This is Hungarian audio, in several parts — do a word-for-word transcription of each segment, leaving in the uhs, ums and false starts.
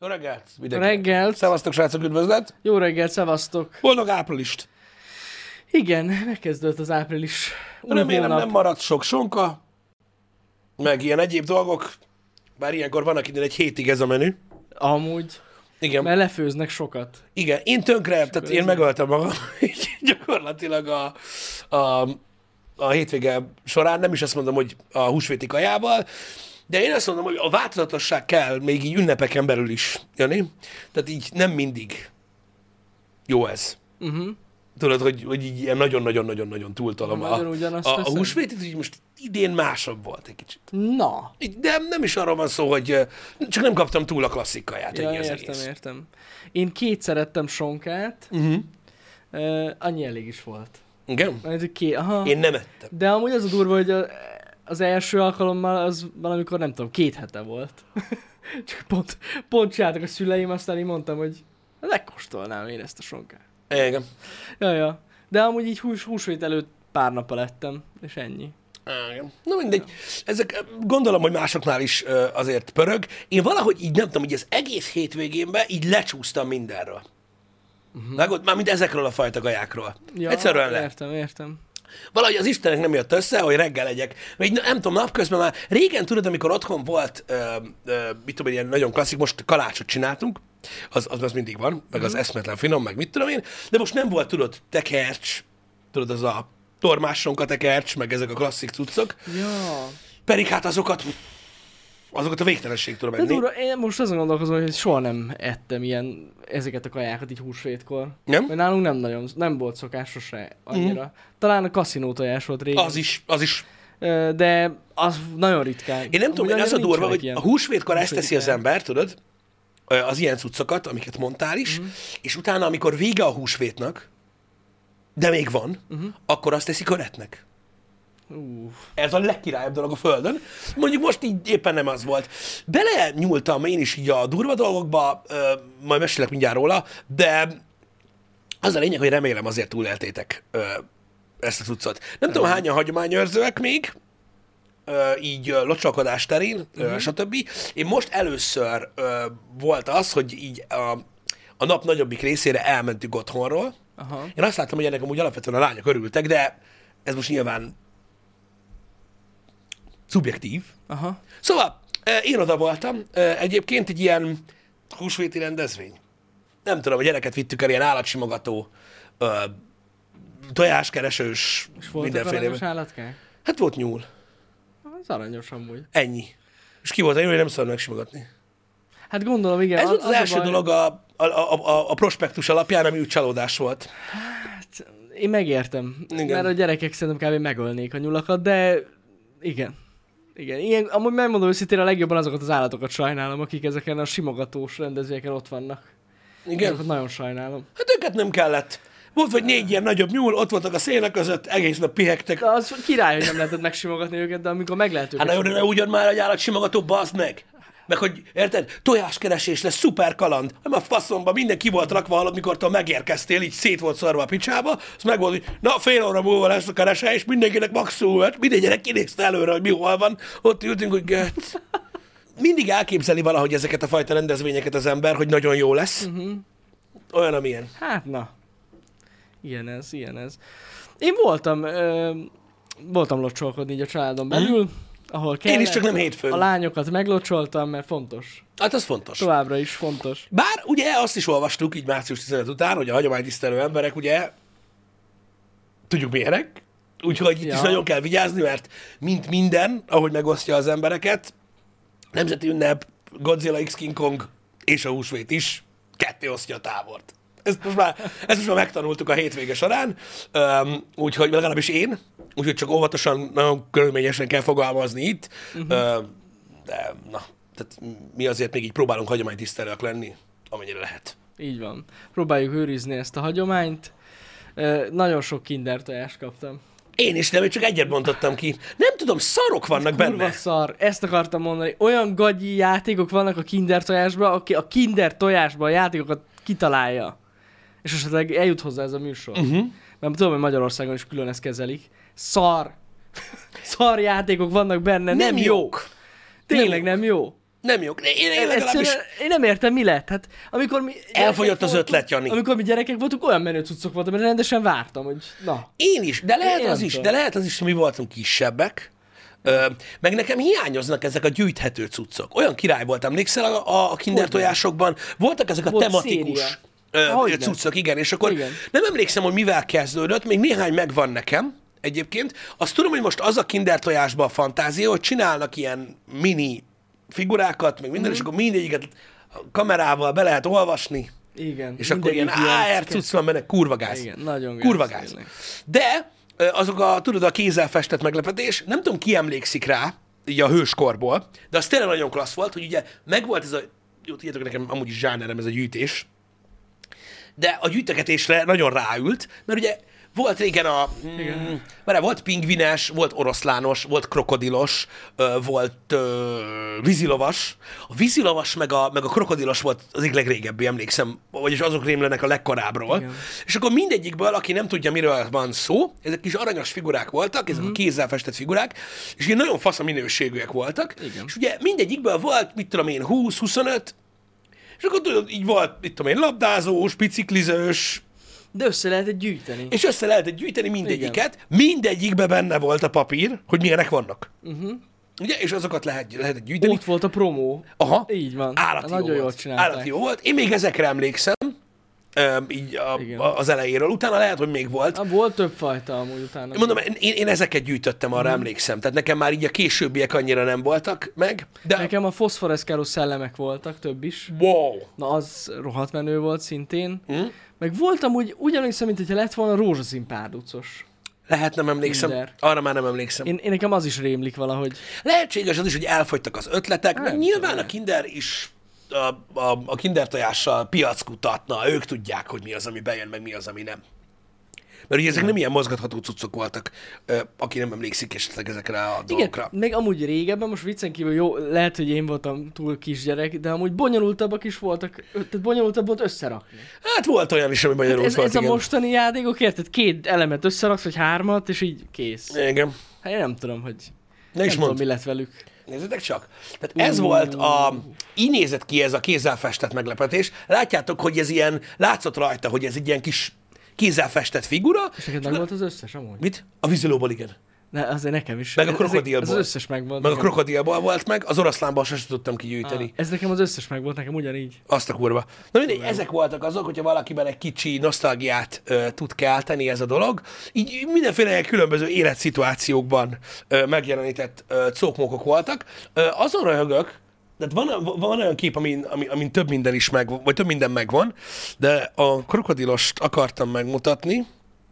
Jó reggelt mindenki. Reggelt. Szevasztok, srácok, üdvözlet. Jó reggelt, szevasztok. Boldog áprilist. Igen, megkezdődött az április. Új Remélem hónap. nem maradt sok sonka, meg ilyen egyéb dolgok. Bár ilyenkor van, akinél egy hétig ez a menü. Amúgy, Igen. mert lefőznek sokat. Igen, én tönkre, tehát én megöltem magam, így gyakorlatilag a, a, a hétvége során, nem is azt mondom, hogy a húsvéti kajával, de én azt mondom, hogy a változatosság kell még így ünnepeken belül is, Jani. Tehát így nem mindig jó ez. Uh-huh. Tudod, hogy, hogy így ilyen nagyon-nagyon-nagyon-nagyon túltolom a, Nagyon ugyanazt a, a teszem. húsvétit, hogy most idén másabb volt egy kicsit. Na. Így, de nem is arról van szó, hogy ö, csak nem kaptam túl a klasszik kaját. Ja, ennyi az értem, egész. értem. Én kétszer ettem sonkát, Uh-huh. uh, annyi elég is volt. Igen? Mert hogy ké... Aha. Én nem ettem. De amúgy az a durva, hogy a, az első alkalommal az valamikor, nem tudom, két hete volt. Csak pont, pont csináltak a szüleim, aztán én mondtam, hogy megkóstolnám én ezt a sonkát. Igen. Ja, ja. De amúgy így hús, húsvét előtt pár nappal ettem, és ennyi. Igen. Na mindegy. Ezek gondolom, hogy másoknál is ö, azért pörög. Én valahogy így nem tudom, hogy az egész hétvégénben így lecsúsztam mindenről. Uh-huh. Vágod? Mármint ezekről a fajta kajákról. Ja, Egyszerűen le. Értem, értem. Valahogy az Istenek nem jött össze, hogy reggel legyek. Vagy nem tudom, napközben már régen tudod, amikor otthon volt, ö, ö, mit tudom, ilyen nagyon klasszik, most kalácsot csináltunk, az, az, az mindig van, meg az eszmetlen finom, meg mit tudom én, de most nem volt, tudod, tekercs, tudod, az a tormássonka tekercs, meg ezek a klasszik cuccok, Ja. pedig hát azokat, azokat a végtelenség tudom De enni. durva, én most azon gondolkozom, hogy soha nem ettem ilyen, ezeket a kajákat így húsvétkor. Nem? Mert nálunk nem nagyon, nem volt szokás sose annyira. Mm. Talán a kaszinó tojás volt régen. Az is, az is. Ö, De az nagyon ritkán. Én nem tudom, Amúgy hogy az a annyira durva, nincsenek hogy ilyen a húsvétkor ezt húsvéti teszi az kaják. ember, tudod, az ilyen cuccokat, amiket mondtál is, Mhm. és utána, amikor vége a húsvétnek, de még van, Mhm. akkor azt teszi köretnek. Uff. Ez a legkirályabb dolog a Földön. Mondjuk most így éppen nem az volt. Bele nyúltam én is így a durva dolgokba, ö, majd mesélek mindjárt róla, de az a lényeg, hogy remélem azért túléltétek ö, ezt a cuccot. Nem tudom, hányan hagyományőrzőek még, ö, így ö, locsolkodás terén, ö, Mhm. stb. Én most először ö, volt az, hogy így a, a nap nagyobbik részére elmentünk otthonról. Aha. Én azt láttam, hogy ennek amúgy alapvetően a lányok örültek, de ez most nyilván szubjektív. Aha. Szóval eh, én oda voltam, eh, egyébként egy ilyen húsvéti rendezvény. Nem tudom, a gyereket vittük el ilyen állatsimogató, eh, tojáskeresős, És voltak mindenféle. aranyos állatkák? Hát volt nyúl. Az aranyos amúgy. Ennyi. És ki volt a jó, hogy nem szabad megsimogatni. Hát gondolom, igen. Ez volt az, a első baj- dolog a, a, a, a, a prospektus alapján, ami úgy csalódás volt. Hát, én megértem. Igen. Mert a gyerekek szerintem kb. Megölnék a nyulakat, de igen. Igen, ilyen, amúgy megmondom őszintén, a legjobban azokat az állatokat sajnálom, akik ezeken a simogatós rendezvényeken ott vannak. Igen. Azokat nagyon sajnálom. Hát őket nem kellett. Volt vagy négy ilyen nagyobb nyúl, ott voltak a szének között, egész nap pihegtek. De az király, hogy nem lehetett megsimogatni őket, de amikor meg lehet őket Hát na jó, de ne ugyan már egy állatsimogató, bazd meg! Meg hogy, érted, tojáskeresés lesz, szuper kaland. Nem a faszomba, minden ki volt rakva, hallod, mikor te megérkeztél, így szét volt szarva a picsába, az meg volt, hogy na fél óra múlva lesz a keresés, mindenkinek maximum, mert minden gyerek kinézte előre, hogy mi hol van, ott ültünk, hogy gett. Mindig elképzeli valahogy ezeket a fajta rendezvényeket az ember, hogy nagyon jó lesz. Uh-huh. Olyan, amilyen. Hát na. Ilyen ez, ilyen ez. Én voltam, ö, voltam locsolkodni így a családon belül, ahol kellett. Én is, csak nem hétfőn. A lányokat meglocsoltam, mert fontos. Hát az fontos. Továbbra is fontos. Bár ugye azt is olvastuk így március tizenötödike után, hogy a hagyománytisztelő emberek ugye tudjuk milyenek, úgyhogy itt Ja. is nagyon kell vigyázni, mert mint minden, ahogy megosztja az embereket, nemzeti ünnep, Godzilla X King Kong és a húsvét is ketté osztja a tábort. Ezt most már, ezt most már megtanultuk a hétvége során, um, úgyhogy legalábbis én, úgyhogy csak óvatosan, nagyon körülményesen kell fogalmazni itt, uh-huh. uh, de na, tehát mi azért még így próbálunk hagyománytisztelőek lenni, amennyire lehet. Így van. Próbáljuk őrizni ezt a hagyományt. Ö, nagyon sok kinder tojást kaptam. Én is nem, én csak egyet bontottam ki. Nem tudom, szarok vannak Kurva benne. szar. Ezt akartam mondani. Olyan gagyi játékok vannak a kinder tojásban, aki a kinder tojásban a játékokat kitalálja. És esetleg eljut hozzá ez a műsor. Uh-huh. Mert tudom, hogy Magyarországon is külön ezt kezelik. Szar. Szar játékok vannak benne, nem, nem jó. jók. Tényleg Nem nem jó. Nem jó. Én, én Én, legalábbis... egyszerűen, én nem értem, mi lett. Hát, amikor mi Elfogyott az voltunk, ötlet, Jani. Amikor mi gyerekek voltunk, olyan menő cuccok voltak, mert rendesen vártam, hogy na. Én is, de lehet Én az nem is, tudom. de lehet az is, hogy mi voltunk kisebbek. Ö, meg nekem hiányoznak ezek a gyűjthető cuccok. Olyan király volt, emlékszel a, a kinder tojásokban? Voltak ezek a Volt tematikus széria. ö, Hogyne. cuccok, igen, és akkor Igen. nem emlékszem, hogy mivel kezdődött, még néhány megvan nekem egyébként. Azt tudom, hogy most az a kinder tojásban a fantázia, hogy csinálnak ilyen mini figurákat, meg minden, mm. és akkor mindegyiket kamerával be lehet olvasni, Igen. és akkor ilyen á er cucc van benne, kurva gáz. Igen, nagyon gáz. Kurva gáz. tényleg. De ö, azok a, tudod, a kézzel festett meglepetés, nem tudom, ki emlékszik rá, így a hőskorból, de az tényleg nagyon klassz volt, hogy ugye megvolt ez a, jó, tudjátok, nekem amúgy is zsánerem ez a gyűjtés, de a gyűjtögetésre nagyon ráült, mert ugye volt régen a... Mm, mert volt pingvines, volt oroszlános, volt krokodilos, ö, volt ö, vízilovas. A vízilovas meg a, meg a krokodilos volt az egyik legrégebbi, emlékszem, vagyis azok rémlenek a legkorábbról. Igen. És akkor mindegyikből, aki nem tudja, miről van szó, ezek kis aranyos figurák voltak, ezek mm. a kézzel festett figurák, és ilyen nagyon fasz a minőségűek voltak. Igen. És ugye mindegyikből volt, mit tudom én, húsz huszonöt, és akkor tudod, így volt, mit tudom én, labdázós, biciklizős, De össze lehetett gyűjteni. és össze lehetett gyűjteni mindegyiket, mindegyikbe benne volt a papír, hogy milyenek vannak. Uh-huh. Ugye? És azokat lehet, lehetett gyűjteni. Ott volt a promó. Aha. Így van. Állati Nagyon jó jól volt. csinálták. Állati jó volt. Én még ezekre emlékszem, öm, így a, Igen. a, az elejéről. Utána lehet, hogy még volt. Ah, volt több fajta amúgy utána. Mondom, én, én ezeket gyűjtöttem, arra emlékszem. Tehát nekem már így a későbbiek annyira nem voltak meg. De... Nekem a foszforeszkáló szellemek voltak, több is. Wow! Na, az rohadt menő volt szintén. Mm. Meg voltam úgy, ugyanúgy, mint hogyha lett volna rózsaszín párducos. Lehet, nem emlékszem. Kinder. Arra már nem emlékszem. Én, én nekem az is rémlik valahogy. Lehetséges az is, hogy elfogytak az ötletek, meg Nem nyilván tudom. a Kinder is a, a, a Kinder tojással piackutatna, ők tudják, hogy mi az, ami bejön, meg mi az, ami nem. Mert ugye ezek nem ilyen mozgatható cuccok voltak, ö, aki nem emlékszik esetleg ezekre a dolgokra. Igen, meg amúgy régebben, most viccen kívül jó, lehet, hogy én voltam túl kisgyerek, de amúgy bonyolultabbak is voltak, ö, tehát bonyolultabb volt összerakni. Hát volt olyan is, ami magyarul Ez, volt, ez a igen. mostani játékok, érted? Két elemet összeraksz, vagy hármat, és így kész. Igen. Hát én nem tudom, hogy Ne is nem tudom, mondd. mi lett velük. Nézzétek csak. Tehát ez volt a... Így nézett ki ez a kézzel festett meglepetés. Látjátok, hogy ez ilyen... Látszott rajta, hogy ez egy ilyen kis kézzel festett figura. És neked meg volt az összes amúgy? Mit? A vízilóból, igen. Ne, azért nekem is. Meg a Ez- krokodilból. Ez az összes megvolt. Meg a nekem. krokodilból volt meg, az oroszlánból sem tudtam kigyűjteni. Ah, ez nekem az összes megvolt, nekem ugyanígy. Azt a kurva. Na mindegy, ezek voltak azok, hogyha valakiben egy kicsi nosztalgiát ö, tud kelteni ez a dolog. Így mindenféle ilyen különböző életszituációkban ö, megjelenített ö, cókmókok voltak. Ö, azon röhögök, tehát van, van olyan kép, amin, amin, amin több minden is megvan, vagy több minden megvan, de a krokodilost akartam megmutatni,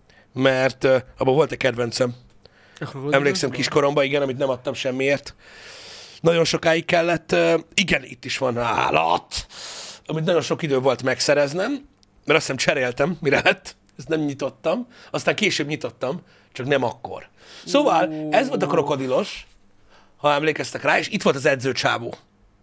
mert ö, abban volt egy kedvencem. Emlékszem kiskoromban, igen, amit nem adtam semmiért. Nagyon sokáig kellett, uh, igen, itt is van állat, amit nagyon sok idő volt megszereznem, mert azt hiszem cseréltem, mire lett, ezt nem nyitottam, aztán később nyitottam, csak nem akkor. Szóval ez volt a krokodilos, ha emlékeztek rá, és itt volt az edzőcsávó.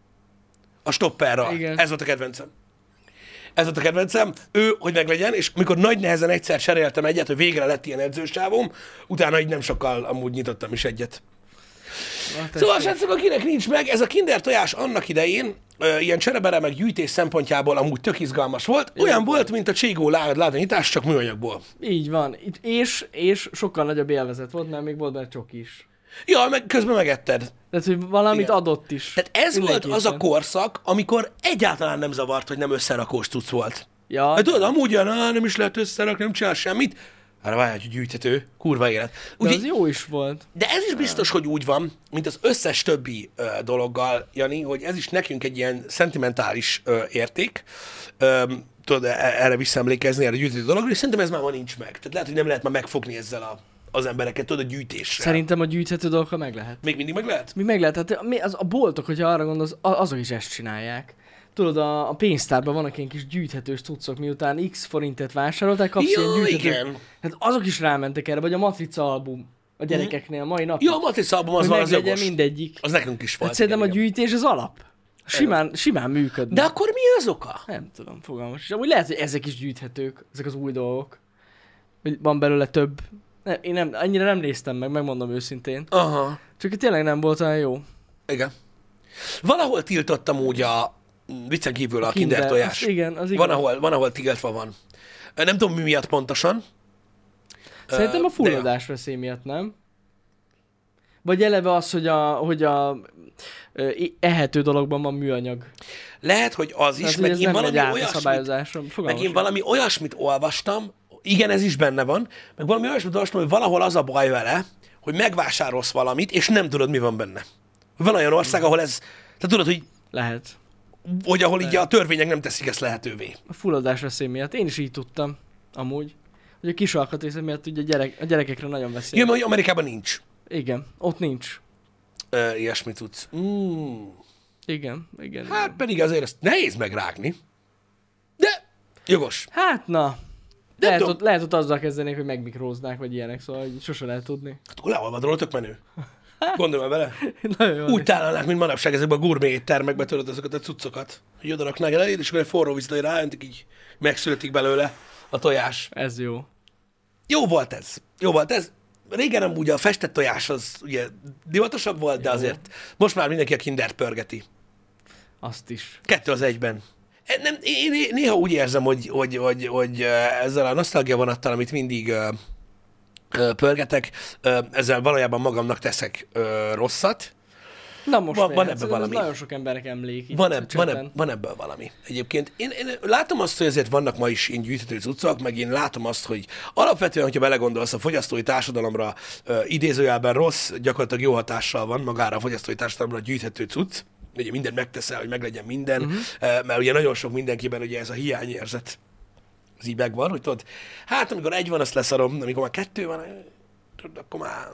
A stopperral. Igen. Ez volt a kedvencem. Ez volt a kedvencem, ő, hogy meglegyen, és mikor nagy nehezen egyszer cseréltem egyet, hogy végre lett ilyen edzősávom, utána így nem sokkal amúgy nyitottam is egyet. Na, Szóval, srácok, akinek nincs meg, ez a Kinder tojás annak idején, ö, ilyen cserebere meg gyűjtés szempontjából amúgy tök izgalmas volt. Olyan volt, mint a Cségó ládanyítás, csak műanyagból. Így van. Itt, és, és sokkal nagyobb élvezet volt, mert még volt benne csoki is. Ja, meg közben megetted. Tehát, hogy valamit Igen. adott is. Tehát ez volt az a Mindenképpen. korszak, amikor egyáltalán nem zavart, hogy nem összerakós cucc volt. Ja, Hát tudod, amúgy olyan, "Á, nem is lehet összerakni, nem csinál semmit. Hát várj, hogy gyűjthető, kurva élet. de Úgyhogy, az jó is volt. de ez is biztos, hogy úgy van, mint az összes többi ö, dologgal, Jani, hogy ez is nekünk egy ilyen szentimentális ö, érték. Ö, tudod, e- erre visszaemlékezni, erre a gyűjtő dologra, és szerintem ez már ma nincs meg. Tehát lehet, hogy nem lehet már megfogni ezzel a, az embereket, tudod, a gyűjtéssel. Szerintem a gyűjthető dolgokkal meg lehet. Még mindig meg lehet? Mi meg lehet? Hát mi, az, a boltok, hogyha arra gondolsz, a- azok is ezt csinálják. Tudod, a, a pénztárban vannak ilyen kis gyűjthetős cuccok, miután x forintet vásárolták, kapsz Ja, ilyen gyűjthető... igen. Hát azok is rámentek erre, vagy a Matrica album a gyerekeknél mai nap. Ja, a Matrica album az van, az meglegyen jogos. mindegyik. Az nekünk is volt. Hát szerintem a igen, igen. gyűjtés az alap. Simán, simán működne. De akkor mi az oka? Nem tudom, fogalmas. És amúgy lehet, hogy ezek is gyűjthetők, ezek az új dolgok. Hogy van belőle több. Ne, én nem, annyira nem néztem meg, megmondom őszintén. Aha, Csak tényleg nem volt olyan jó. igen. Valahol tiltottam úgy a viccen kívül a, a kinder, kinder tojás. Az igen, az van, ahol, van, ahol tiltva van. Nem tudom, mi miatt pontosan. Szerintem a fulladás veszély miatt, nem? Vagy eleve az, hogy a, hogy a ehető dologban van műanyag. Lehet, hogy az is, Tehát, meg én, valami olyasmit, meg én valami olyasmit olvastam, igen, ez is benne van, meg valami olyasmit olvastam, hogy valahol az a baj vele, hogy megvásárolsz valamit, és nem tudod, mi van benne. Van olyan ország, ahol ez, te tudod, hogy lehet. Hogy ahol így a törvények nem teszik ezt lehetővé. A fulladás veszély miatt. Én is így tudtam, amúgy. Hogy a kis alkatrészek miatt ugye a, gyerek, a gyerekekre nagyon veszély. Igen, hogy Amerikában nincs. Igen, ott nincs. Ö, ilyesmi tudsz. Mm. Igen, igen. Hát igen. pedig azért ezt nehéz megrágni. De jogos. Hát na. Lehet ott, lehet ott azzal kezdenék, hogy megmikróznák, vagy ilyenek, szóval hogy sose lehet tudni. Hát akkor leolvad róla, tök menő. Gondolj már vele. Úgy találnák, mint manapság ezekben a gourmet éttermekbe tudod azokat a cuccokat, hogy oda raknák el eléd, és akkor egy forró vizet ráöntik, így megszületik belőle a tojás. Ez jó. Jó volt ez. Jó volt ez. Régen amúgy a festett tojás az ugye divatosabb volt, de azért most már mindenki a kindert pörgeti. Azt is. Kettő az egyben. Nem, én néha úgy érzem, hogy, hogy, hogy, hogy ezzel a nosztalgia vonattal, amit mindig pörgetek, ezzel valójában magamnak teszek rosszat. Na most van, van hát ebben valami. Nagyon sok emberek emlék. Van, eb, van, eb, van ebből valami. Egyébként én, én látom azt, hogy azért vannak ma is én gyűjthető cuccok, meg én látom azt, hogy alapvetően, hogyha belegondolsz a fogyasztói társadalomra, uh, idézőjelben rossz, gyakorlatilag jó hatással van magára a fogyasztói társadalomra a gyűjthető cucc. Ugye mindent megteszel, hogy meglegyen minden, uh-huh. uh, mert ugye nagyon sok mindenkiben ugye ez a hiányérzet az így megvan, hogy tudod, hát amikor egy van, azt leszarom, amikor már kettő van, tudod, akkor már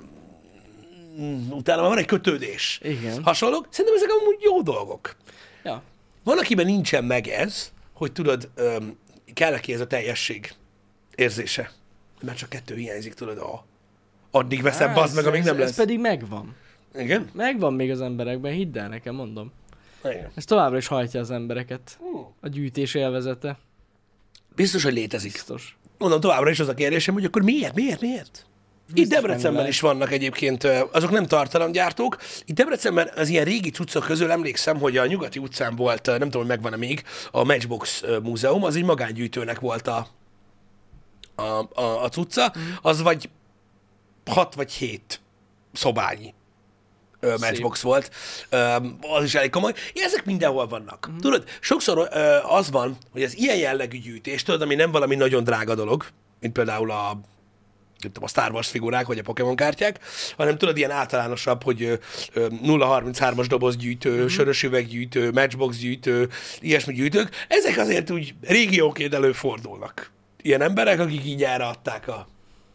utána már van egy kötődés. Igen. Hasonlók. Szerintem ezek amúgy jó dolgok. Ja. Van, akiben nincsen meg ez, hogy tudod, öm, kell neki ez a teljesség érzése. Mert csak kettő hiányzik, tudod, a, addig veszem, Á, bazd meg, amíg ez, nem lesz. Ez pedig megvan. Igen? Megvan még az emberekben, hidd el nekem, mondom. Igen. Ez továbbra is hajtja az embereket. Hmm. A gyűjtés élvezete. Biztos, hogy létezik. Biztos. Mondom, továbbra is az a kérdésem, hogy akkor miért, miért, miért? Itt Biztos Debrecenben is vannak egyébként, azok nem tartalomgyártók. Itt Debrecenben az ilyen régi cuccok közül emlékszem, hogy a Nyugati utcán volt, nem tudom, hogy megvan-e még, a Matchbox múzeum, az egy magángyűjtőnek volt a, a, a, a cucca, mm. az vagy hat vagy hét szobányi ö, Matchbox Szép. volt. Ö, az is elég komoly. Ezek mindenhol vannak. Mm. Tudod, sokszor ö, az van, hogy az ilyen jellegű gyűjtés, tudod, ami nem valami nagyon drága dolog, mint például a a Star Wars figurák, vagy a Pokémon kártyák, hanem tudod, ilyen általánosabb, hogy nulla harminchárom-as dobozgyűjtő, mm-hmm. sörös üveggyűjtő, Matchbox gyűjtő, ilyesmi gyűjtők, ezek azért úgy régióként előfordulnak. Ilyen emberek, akik így erre adták a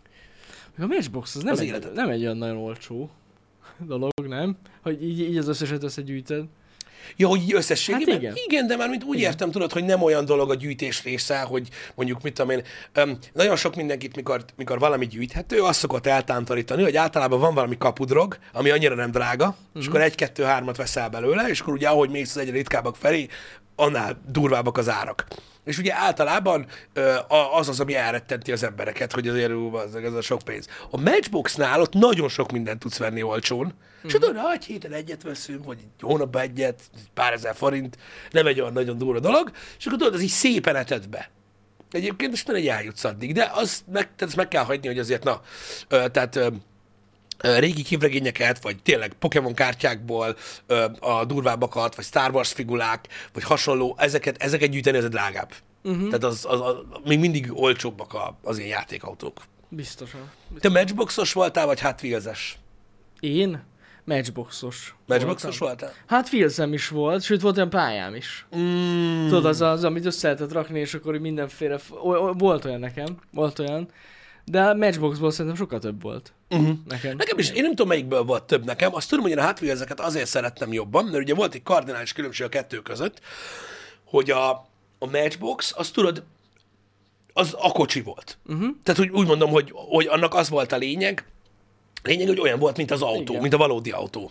A Matchbox az nem, az egy, nem egy olyan nagyon olcsó dolog, nem? Hogy így, így az összeset összegyűjtöd. Ja, hogy így összességében? Hát igen. igen, de már mint úgy Igen. értem, tudod, hogy nem olyan dolog a gyűjtés része, hogy mondjuk, mit tudom én, öm, nagyon sok mindenkit, mikor, mikor valami gyűjthető, azt szokott eltántorítani, hogy általában van valami kapudrog, ami annyira nem drága, uh-huh. és akkor egy-kettő-hármat veszel belőle, és akkor ugye ahogy mész az egyre ritkábbak felé, annál durvábbak az árak. És ugye általában ö, az az, ami elrettenti az embereket, hogy azért ú, az, az a sok pénz. A Matchboxnál ott nagyon sok mindent tudsz venni olcsón, mm-hmm. és tudod, ha egy héten egyet veszünk, vagy egy hónapban egyet, pár ezer forint, nem egy olyan nagyon durva dolog, és akkor tudod, az így szépen eted be. Egyébként most egy eljutsz addig, de azt meg, tehát azt meg kell hagyni, hogy azért, na, ö, tehát ö, régi képregényeket, vagy tényleg Pokémon kártyákból ö, a durvábbakat, vagy Star Wars figurák, vagy hasonló, ezeket, ezeket gyűjteni, ez a drágább. Uh-huh. Tehát az, az, az, még mindig olcsóbbak a, az ilyen játékautók. Biztosan. Biztosan. Te Matchboxos voltál, vagy Hot Wheels-es? Én? Matchboxos. Matchboxos voltál? Hát Wheels-em is volt, sőt volt olyan pályám is. Mm. Tudod, az, az, amit össze lehetett rakni, és akkor mindenféle... Volt olyan nekem, volt olyan. De a Matchboxból szerintem sokkal több volt. Uh-huh. Nekem. Nekem is, én nem tudom, melyikből volt több nekem. Azt tudom, hogy én a Hot Wheels-eket azért szerettem jobban, mert ugye volt egy kardinális különbség a kettő között, hogy a, a Matchbox, azt tudod, az a kocsi volt. Uh-huh. Tehát úgy, úgy mondom, hogy, hogy annak az volt a lényeg, lényeg, hogy olyan volt, mint az autó, igen. mint a valódi autó.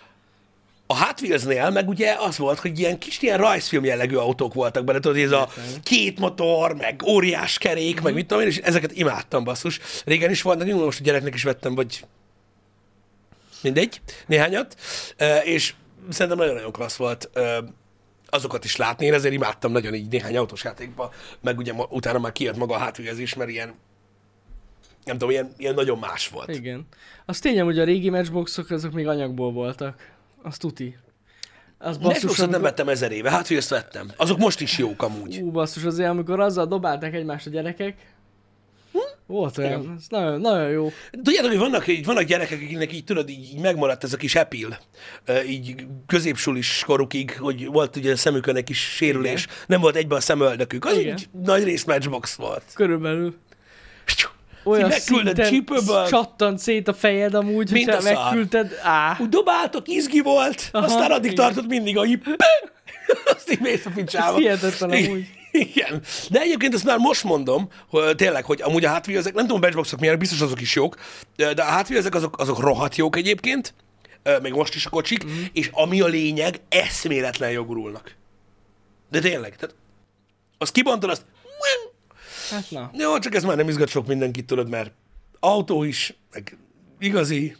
A Hot Wheels-nél meg ugye az volt, hogy ilyen kis ilyen rajzfilm jellegű autók voltak benne, tudod, ez a két motor, meg óriás kerék, mm-hmm. meg mit tudom én, és ezeket imádtam, basszus. Régen is voltak, most a gyereknek is vettem, vagy mindegy, néhányat, és szerintem nagyon-nagyon klassz volt ö, azokat is látni. Én ezért imádtam nagyon így néhány autós játékba, meg ugye ma, utána már kijött maga a hátvérzés, mert ilyen, nem tudom, ilyen, ilyen nagyon más volt. Igen. Az tényleg, hogy a régi matchboxok azok még anyagból voltak. Az tuti. Az basszus, Matchboxot amikor... nem vettem ezer éve, hátvérszt vettem. Azok most is jók amúgy. Ú, basszus, azért amikor azzal dobálták egymást a gyerekek, hm? Volt olyan, ez nagyon, nagyon jó. Tudjátok, hogy vannak, így, vannak gyerekek, akiknek így tudod, így, így megmaradt ez a kis epil, így középsulis korukig, hogy volt ugye a szemükön egy kis sérülés, igen. Nem volt egyben a szemöldökük. Az Igen. így nagy rész matchbox volt. Körülbelül. Olyan Olyan szinten csattant szét a fejed amúgy, mint hogyha megküldted. Á. Úgy dobáltok, izgi volt, aha, aztán addig igen. Tartott mindig, ahogy azt így mész a picsába. Hihetetlen amúgy. Igen. De egyébként ezt már most mondom, hogy tényleg, hogy amúgy a Hot Wheels-ek, nem tudom, a matchboxok milyen, biztos azok is jók, de a Hot Wheels-ek azok, azok rohadt jók egyébként, még most is a kocsik, mm. és ami a lényeg, eszméletlen jogurulnak. De tényleg, tehát azt kibontod, azt... Hát na. Jó, csak ez már nem izgat sok mindenkit, tudod, mert autó is, meg igazi.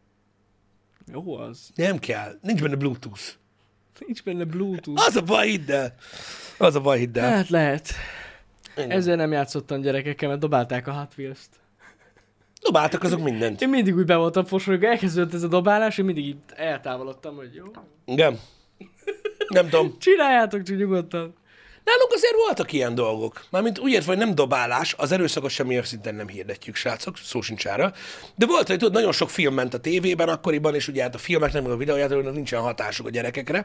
Jó az. Nem kell, nincs benne Bluetooth. Nincs benne Bluetooth. Az a baj, hidd el. Az a baj, hidd el. Hát lehet. Igen. Ezzel nem játszottam gyerekekkel, mert dobálták a Hot Wheels-t. Dobáltak azok mindent. Én mindig úgy be voltam fosolva, elkezdődött ez a dobálás, én mindig így eltávolodtam, hogy jó. Igen. Nem tudom. Csináljátok csak nyugodtan. Nálunk azért voltak ilyen dolgok. Mármint úgy értve, hogy nem dobálás, az erőszakos semmilyen szinten nem hirdetjük, srácok, szó sincs ára. De volt, hogy tudod, nagyon sok film ment a tévében akkoriban, és ugye hát a filmeknek, meg a videójátékoknak nincsen hatásuk a gyerekekre.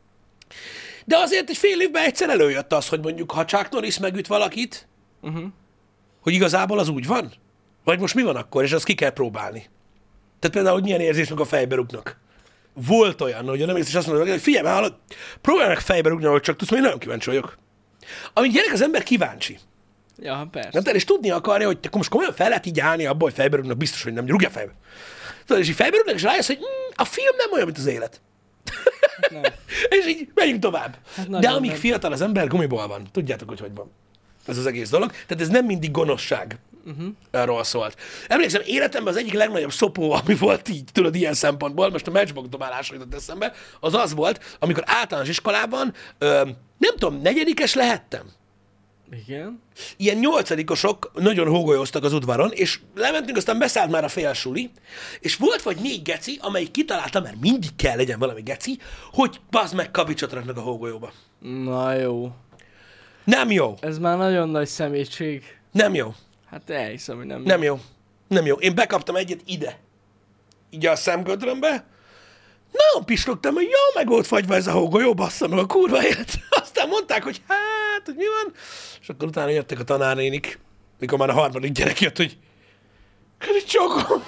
De azért egy fél évben egyszer előjött az, hogy mondjuk, ha Chuck Norris megüt valakit, uh-huh. hogy igazából az úgy van? Vagy most mi van akkor, és azt ki kell próbálni. Tehát például, hogy milyen érzésnek a fejbe rúgnak. Volt olyan, hogy nem ész, és azt mondod, hogy figyelj, már hallod, próbálj meg fejbe rúgni, hogy csak tudsz, mert én nagyon kíváncsi vagyok. Amíg gyerek, az ember kíváncsi. Ja, persze. Nem, és tudni akarja, hogy te most komolyan fel lehet így állni abba, hogy fejbe rúgnak, biztos, hogy nem, rúgja fejbe. Tudod, és így fejbe rúgnak, és rájössz, hogy mm, a film nem olyan, mint az élet. Hát és így megyünk tovább. Hát de amíg nem. Fiatal az ember, gumiból van. Tudjátok, hogy hogy van. Ez az egész dolog. Tehát ez nem mindig gonoszság. Uh-huh. Arról szólt. Emlékszem, életemben az egyik legnagyobb szopó, ami volt így, tudod, ilyen szempontból, most a matchbox dobálásra jutott eszembe, az az volt, amikor általános iskolában, ö, nem tudom, negyedikes lehettem. Igen. Ilyen nyolcadikosok nagyon hógolyoztak az udvaron, és lementünk, aztán beszállt már a félsuli, és volt vagy négy geci, amelyik kitalálta, mert mindig kell legyen valami geci, hogy bazd meg, kavicsot raknak a hógolyóba. Na jó. Nem jó. Ez már nagyon nagy szemétség. Nem jó. Hát elhiszem, hogy nem jó. Nem jó. Nem jó. Én bekaptam egyet ide. Így a szemgödrömbe. Nagyon pislogtam, hogy jó, meg volt fagyva ez a hógolyó, bassza meg a kurva élet. Aztán mondták, hogy hát, hogy mi van. És akkor utána jöttek a tanárnénik, mikor már a harmadik gyerek jött, hogy Keri csokom.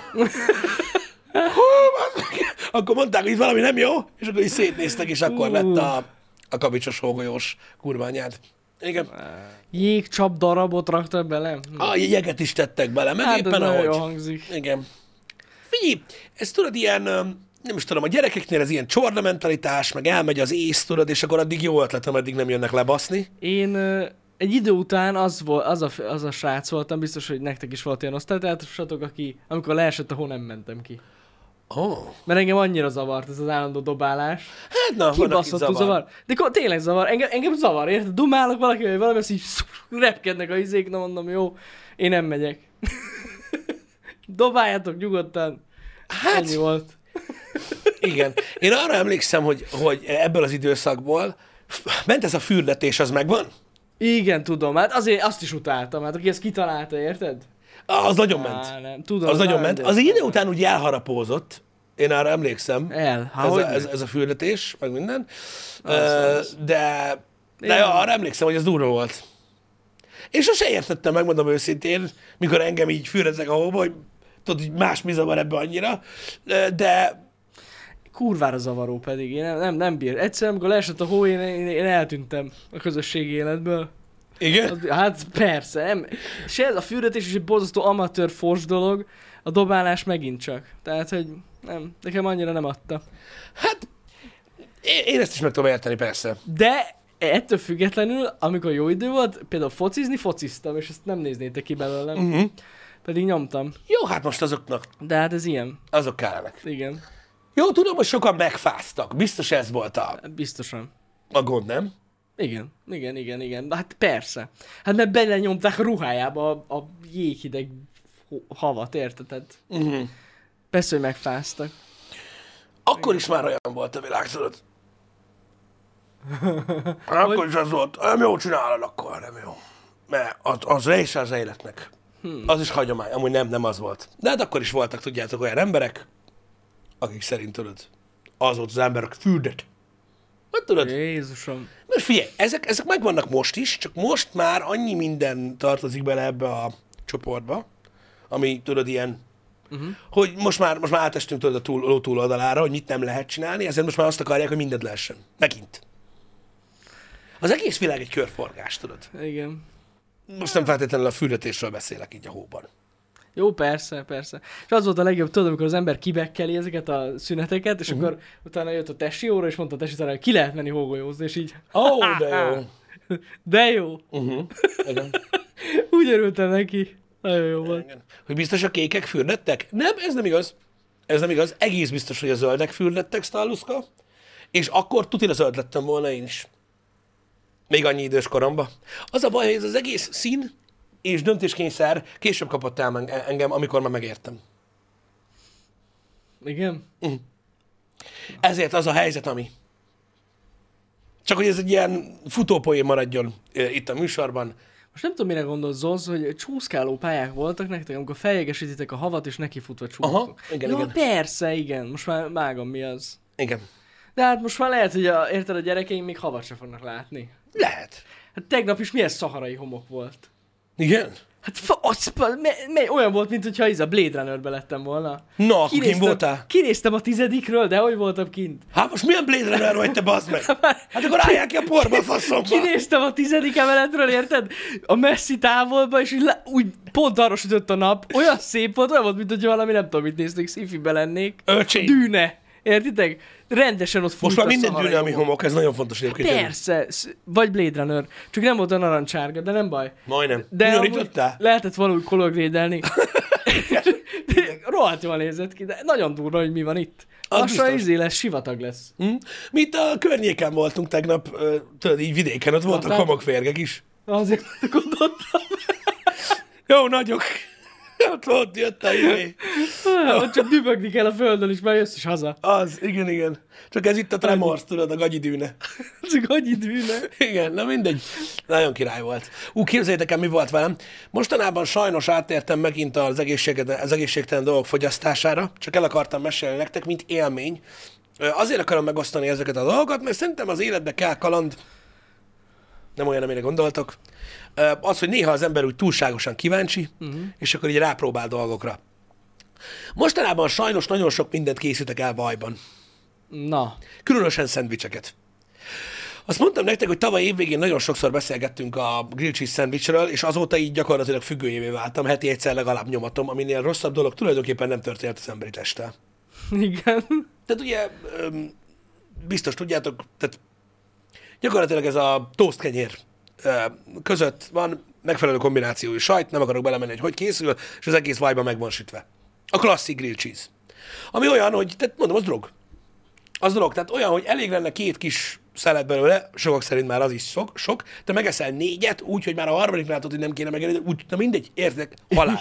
Akkor mondták, hogy itt valami nem jó, és akkor így szétnéztek, és akkor lett a, a kavicsos hógolyós kurva anyád. Igen. Jégcsap darabot raktak bele? A jeget is tettek bele, meg hát éppen ez ahogy. Jó hangzik. Igen. Figyelj, ez tudod ilyen, nem is tudom, a gyerekeknél ez ilyen csorda mentalitás, meg elmegy az ész, tudod, és akkor addig jó ötlet, ameddig nem jönnek lebaszni. Én egy idő után az, volt, az, a, az a srác voltam, biztos, hogy nektek is volt ilyen osztálytársatok, aki, amikor leesett a hó, nem mentem ki. Oh. Mert engem annyira zavart ez az állandó dobálás. Hát na, van, aki zavar. zavar. De ko- tényleg zavar. Engem, engem zavar, érted? Dumálok valaki, vagy valami, azt így repkednek a izék, na mondom, jó, én nem megyek. Dobáljátok nyugodtan. Hát... Ennyi volt. Igen. Én arra emlékszem, hogy, hogy ebből az időszakból ment ez a fürdetés, az megvan? Igen, tudom. Hát azért azt is utáltam. Hát aki ezt kitalálta, érted? Az nagyon Á, ment. Nem. Tudom, az nagyon nem ment. Az idő után úgy elharapózott. Én arra emlékszem. El. Ez a, ez, ez a fürdetés, meg minden. Az, uh, az. De, de ja, arra emlékszem, hogy ez durva volt. Én sose értettem, megmondom őszintén, mikor engem így fürdezek a hóba, hogy tudod, hogy más mi zavar ebbe annyira. De... Kurvára zavaró pedig. Én nem, nem, nem bír. Egyszerűen, amikor leesett a hó, én, én, én eltűntem a közösségi életből. Igen? Az, hát persze. Nem. Se ez a fürdetés is egy borzasztó amatőr fors dolog, a dobálás megint csak. Tehát, hogy nem, nekem annyira nem adta. Hát, én, én ezt is meg tudom érteni, persze. De ettől függetlenül, amikor jó idő volt, például focizni, fociztam, és ezt nem néznétek ki belőlem. Uh-huh. Pedig nyomtam. Jó, hát most azoknak, De hát ez ilyen. azok kellenek. Igen. Jó, tudom, hogy sokan megfáztak. Biztos ez volt a, Biztosan. a gond, nem? Igen, igen, igen, igen. Hát persze. Hát mert belenyomták a ruhájába a, a jéghideg ho- havat, érted? Tehát Uh-huh. persze, hogy megfáztak. Akkor is már olyan volt a világ, tudod. Akkor is az volt. Nem jó csinálod, akkor nem jó. Mert az, az része az életnek. Hmm. Az is hagyomány. Amúgy nem, nem az volt. De hát akkor is voltak, tudjátok, olyan emberek, akik szerint, tudod, az volt az emberek fürdet. Hát tudod, Jézusom. mert figyelj, ezek, ezek megvannak most is, csak most már annyi minden tartozik bele ebbe a csoportba, ami, tudod, ilyen, uh-huh. hogy most már, most már átestünk, tudod, a túl, ló túloldalára, hogy mit nem lehet csinálni, ezért most már azt akarják, hogy mindent lehessen. Megint. Az egész világ egy körforgás, tudod. Igen. Most nem feltétlenül a fürdetésről beszélek így a hóban. Jó, persze, persze. És az volt a legjobb, tudod, amikor az ember kibekkeli ezeket a szüneteket, és uh-huh. akkor utána jött a tesi óra, és mondta a tesi óra, hogy ki lehet menni hógolyózni, és így... Ó, oh, de jó. De jó. Uh-huh. Igen. Úgy örültem neki. Nagyon jó volt. Igen. Hogy biztos a kékek fürdettek? Nem, ez nem igaz. Ez nem igaz. Egész biztos, hogy a zöldek fürdettek, Stalluszka, és akkor tutira zöld lettem volna én is. Még annyi idős koromban. Az a baj, hogy ez az egész szín és döntéskényszer később kapott el engem, amikor már megértem. Igen? Uh-huh. Ezért az a helyzet, ami. Csak hogy ez egy ilyen futópoén maradjon uh, itt a műsorban. Most nem tudom, mire gondolsz, Zolz, hogy csúszkáló pályák voltak nektek, amikor feljegesítitek a havat, és nekifutva csúsztok. Aha, igen, ja, igen. persze, igen. Most már vágom, mi az. Igen. De hát most már lehet, hogy a, érted, a gyerekeim még havat se fognak látni. Lehet. Hát tegnap is milyen szaharai homok volt. Igen? Hát fa, az, me, me, olyan volt, mint hogyha ez a Blade Runner-be lettem volna. Na, akkor kint voltál? Kinéztem a tizedikről, de hogy voltam kint? Hát most milyen Blade Runner vagy te, bazd meg? Hát akkor állják ki a porba, faszomba. Kinéztem a tizedik emeletről, érted? A messzi távolba, és úgy, le, úgy pont arra sütött a nap. Olyan szép volt, olyan volt, mint hogyha valami, nem tudom, mit nézték, sci-fibe lennék. Öcsém. Dűne. Értitek? Rendesen ott fújt most már a minden szaharai dűne, ami homok. homok, ez nagyon fontos egyébként. Persze, sz- vagy Blade Runner. Csak nem volt a narancsárga, de nem baj. Majdnem. De amúgy Ugyanítottál? lehetett valahogy kolorgrédelni. Rohadt jól nézett ki, de nagyon durva, hogy mi van itt. Az Lassan biztos. izé lesz, sivatag lesz. Hm? Mi itt a környéken voltunk tegnap, ö, tudod, így vidéken, ott voltak tehát- homokférgek is. Azért gondoltam. Jó, nagyok. Ott volt, jött a izé. Ott csak dübögni kell a földön, és már jössz is haza. Az, igen, igen. Csak ez itt a Tremors, tudod, a gagyi dűne. Csak annyi dűne. Igen, na mindegy. Nagyon király volt. Ú, képzeljétek el, mi volt velem. Mostanában sajnos átértem megint az, az egészségtelen dolgok fogyasztására, csak el akartam mesélni nektek, mint élmény. Ö, Azért akarom megosztani ezeket a dolgokat, mert szerintem az életbe kell kaland, nem olyan, amire gondoltok. Ö, Az, hogy néha az ember úgy túlságosan kíváncsi, uh-huh. és akkor így rápróbál dolgokra. Mostanában sajnos nagyon sok mindent készítek el vajban. Na. Különösen szendvicseket. Azt mondtam nektek, hogy tavaly évvégén nagyon sokszor beszélgettünk a grilled cheese szendvicsről, és azóta így gyakorlatilag függőjévé váltam, heti egyszer legalább nyomatom, aminél rosszabb dolog tulajdonképpen nem történt az emberi testtel. Igen. Tehát ugye, öm, biztos tudjátok, tehát gyakorlatilag ez a toast kenyér öm, között van megfelelő kombinációjú sajt, nem akarok belemenni, hogy hogy készül, és az egész vajban meg van sütve. A klasszik grilled cheese. Ami olyan, hogy, tehát mondom, az drog. Az dolog, tehát olyan, hogy elég lenne két kis szelet belőle, sokak szerint már az is sok, sok, te megeszel négyet, úgy, hogy már a harmadiknál tudod, hogy nem kéne megenni, úgy, na mindegy, értek, halál.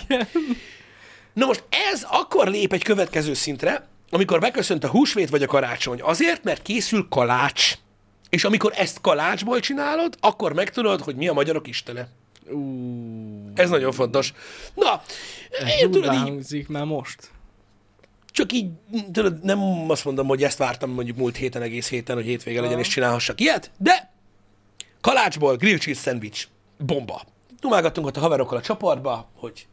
Na most ez akkor lép egy következő szintre, amikor beköszönt a húsvét vagy a karácsony. Azért, mert készül kalács. És amikor ezt kalácsból csinálod, akkor megtudod, hogy mi a magyarok istene. Uh, Ez nagyon fontos. Na, én tudod így, hangzik már most. csak így, tudod, nem azt mondom, hogy ezt vártam mondjuk múlt héten, egész héten, hogy hétvége legyen, és csinálhassak ilyet, de kalácsból grilled cheese szendvics, bomba. Dumálgattunk ott a haverokkal a csoportba, hogy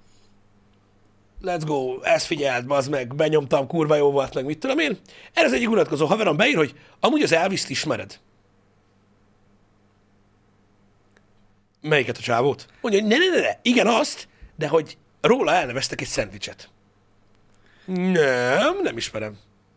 let's go, ezt figyeld, bazd meg, benyomtam, kurva jó volt, meg mit tudom én. Erre az egyik unatkozó haverom beír, hogy amúgy az Elvis-t ismered. Melyiket a csávót? Mondja, hogy ne, ne, ne, ne, igen azt, de hogy róla elneveztek egy szendvicset. Nem, nem ismerem.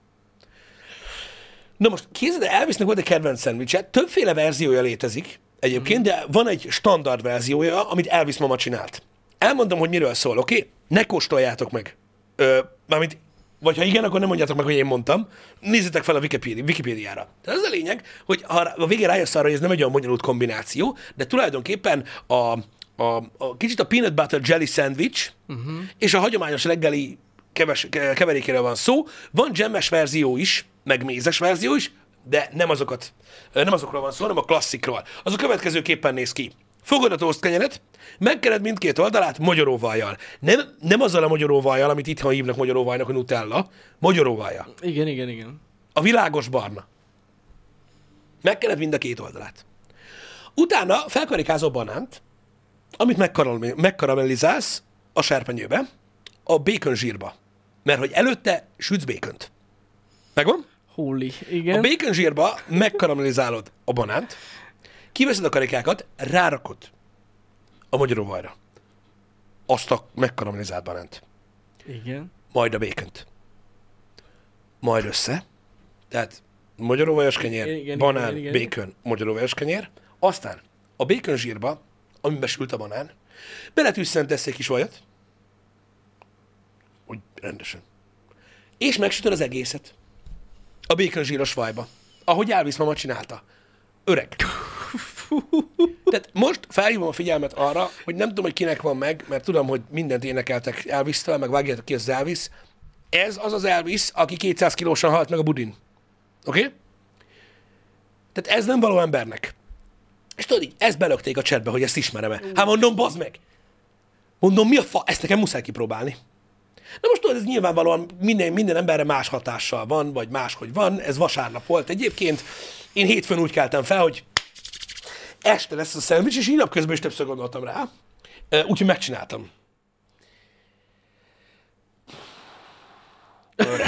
Na most képzeld, Elvisnek volt egy kedvenc szendvicse, többféle verziója létezik egyébként, mm. de van egy standard verziója, amit Elvis mama csinált. Elmondom, hogy miről szól, oké? Okay? Ne kóstoljátok meg. Ö, mármint vagy ha igen, akkor nem mondjátok meg, hogy én mondtam. Nézzétek fel a Wikipédi- Wikipédiára. Tehát az a lényeg, hogy ha a végén rájössz arra, hogy ez nem egy olyan bonyolult kombináció, de tulajdonképpen a, a, a kicsit a peanut butter jelly sandwich uh-huh. és a hagyományos reggeli keves, keverékéről van szó. Van dzsemmes verzió is, meg mézes verzió is, de nem azokat, nem azokról van szó, hanem a klasszikról. Az a következőképpen néz ki. Fogod a tosztkenyeret, megkered mindkét oldalát magyaróvajjal. Nem, nem azzal a magyaróvajjal, amit itthon hívnak magyaróvajnak, a Nutella, magyaróvajjal. Igen, igen, igen. A világos barna. Megkered mind a két oldalát. Utána felkarikázol banánt, amit megkaramell- megkaramellizálsz a serpenyőbe, a bacon zsírba. Mert hogy előtte sütsz békönt. Megvan? Holy, igen. A bacon zsírba megkaramellizálod a banánt, kiveszed a karikákat, rárakod a magyaróvajra azt a megkaramellizált banánt. Igen. Majd a békönt. Majd össze. Tehát magyaróvajas kenyér, Igen, igen, banán, igen, igen. bacon, magyaróvajas kenyér. Aztán a bacon zsírba, amiben sült a banán, beletűsszentesz egy kis vajat, úgy rendesen. És megsütöd az egészet. A bacon zsíros vajba. Ahogy Elvis mama csinálta. Öreg. Tehát most felhívom a figyelmet arra, hogy nem tudom, hogy kinek van meg, mert tudom, hogy mindent énekeltek Elvis-től, meg vágjátok ki az Elvis. Ez az az Elvis, aki kétszáz kilósan halt meg a budin. Oké? Okay? Tehát ez nem való embernek. És tudod így, ezt belökték a chatbe, hogy ezt ismerem-e. Hát mondom, bazd meg! Mondom, mi a fa? Ezt nekem muszáj kipróbálni. Na most tudod, ez nyilvánvalóan minden, minden emberre más hatással van, vagy máshogy van. Ez vasárnap volt egyébként. Én hétfőn úgy keltem fel, hogy este lesz a szendvics, és így napközben is többször gondoltam rá. Úgyhogy megcsináltam. Öreg.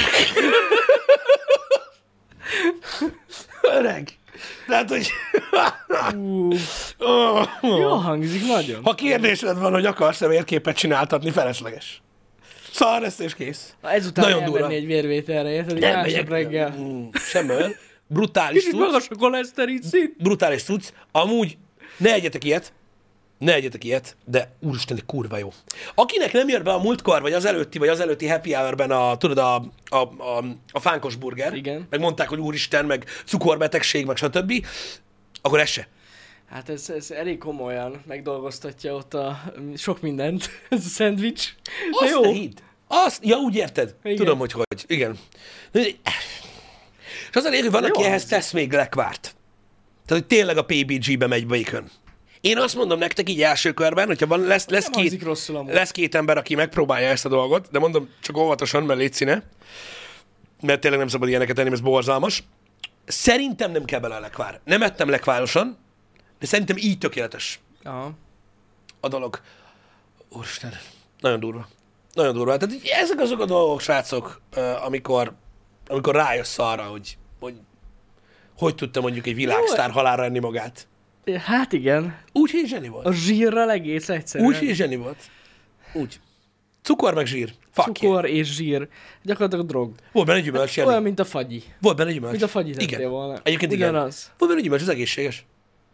Öreg. Tehát, hogy... Uh, jó hangzik nagyon. Ha kérdésed van, hogy akarsz-e vérképet csináltatni, felesleges. Szar lesz és kész. Na, ezután Nagyon elmenni durva. egy vérvételre, érted? Nem Másnap megyek. reggel. Mm, semmi olyan. Brutális Kicsit cucc. magas a koleszterin szint. Brutális cucc. Amúgy ne egyetek ilyet. Ne egyetek ilyet, de úristen, de kurva jó. Akinek nem jött be a múltkor, vagy az előtti, vagy az előtti happy hour-ben a, tudod, a, a, a, a fánkos burger, Igen. meg mondták, hogy úristen, meg cukorbetegség, meg stb., akkor ez se. Hát ez, ez elég komolyan megdolgoztatja ott a sok mindent, ez a szendvics. De Azt jó. ne hidd. Azt, ja, úgy érted. Igen. Tudom, hogy hogy. Igen. És az a lényeg, hogy van, Jó aki ehhez hangzik. tesz még lekvárt. Tehát, hogy tényleg a pé bé gé-be megy bacon. Én azt mondom nektek így első körben, hogyha van, lesz, lesz, Nem két, hangzik rosszul amúgy. lesz két ember, aki megpróbálja ezt a dolgot, de mondom, csak óvatosan, mert légy színe, mert tényleg nem szabad ilyeneket tenni, ez borzalmas. Szerintem nem kell bele a lekvár. Nem ettem lekvárosan, de szerintem így tökéletes Aha. a dolog. Úristen, nagyon durva. Nagyon durva. Tehát így ezek azok a dolgok, srácok, eh, amikor, amikor rájössz arra, hogy, hogy hogy tudta mondjuk egy világsztár halálra enni magát. Hát igen, Úgy, hogy zseni volt. a zsírral egész egyszerűen. Úgy, hogy zseni volt. Úgy. Cukor meg zsír. Fuck yeah. Cukor és zsír. Gyakorlatilag drog. Volt benne gyümölcs, Jani. Olyan, mint a fagyi. Volt benne gyümölcs. Mint a fagyi tettél Igen. volna. Egyébként igen. Ugyanaz. Volt benne gyümölcs, az egészséges.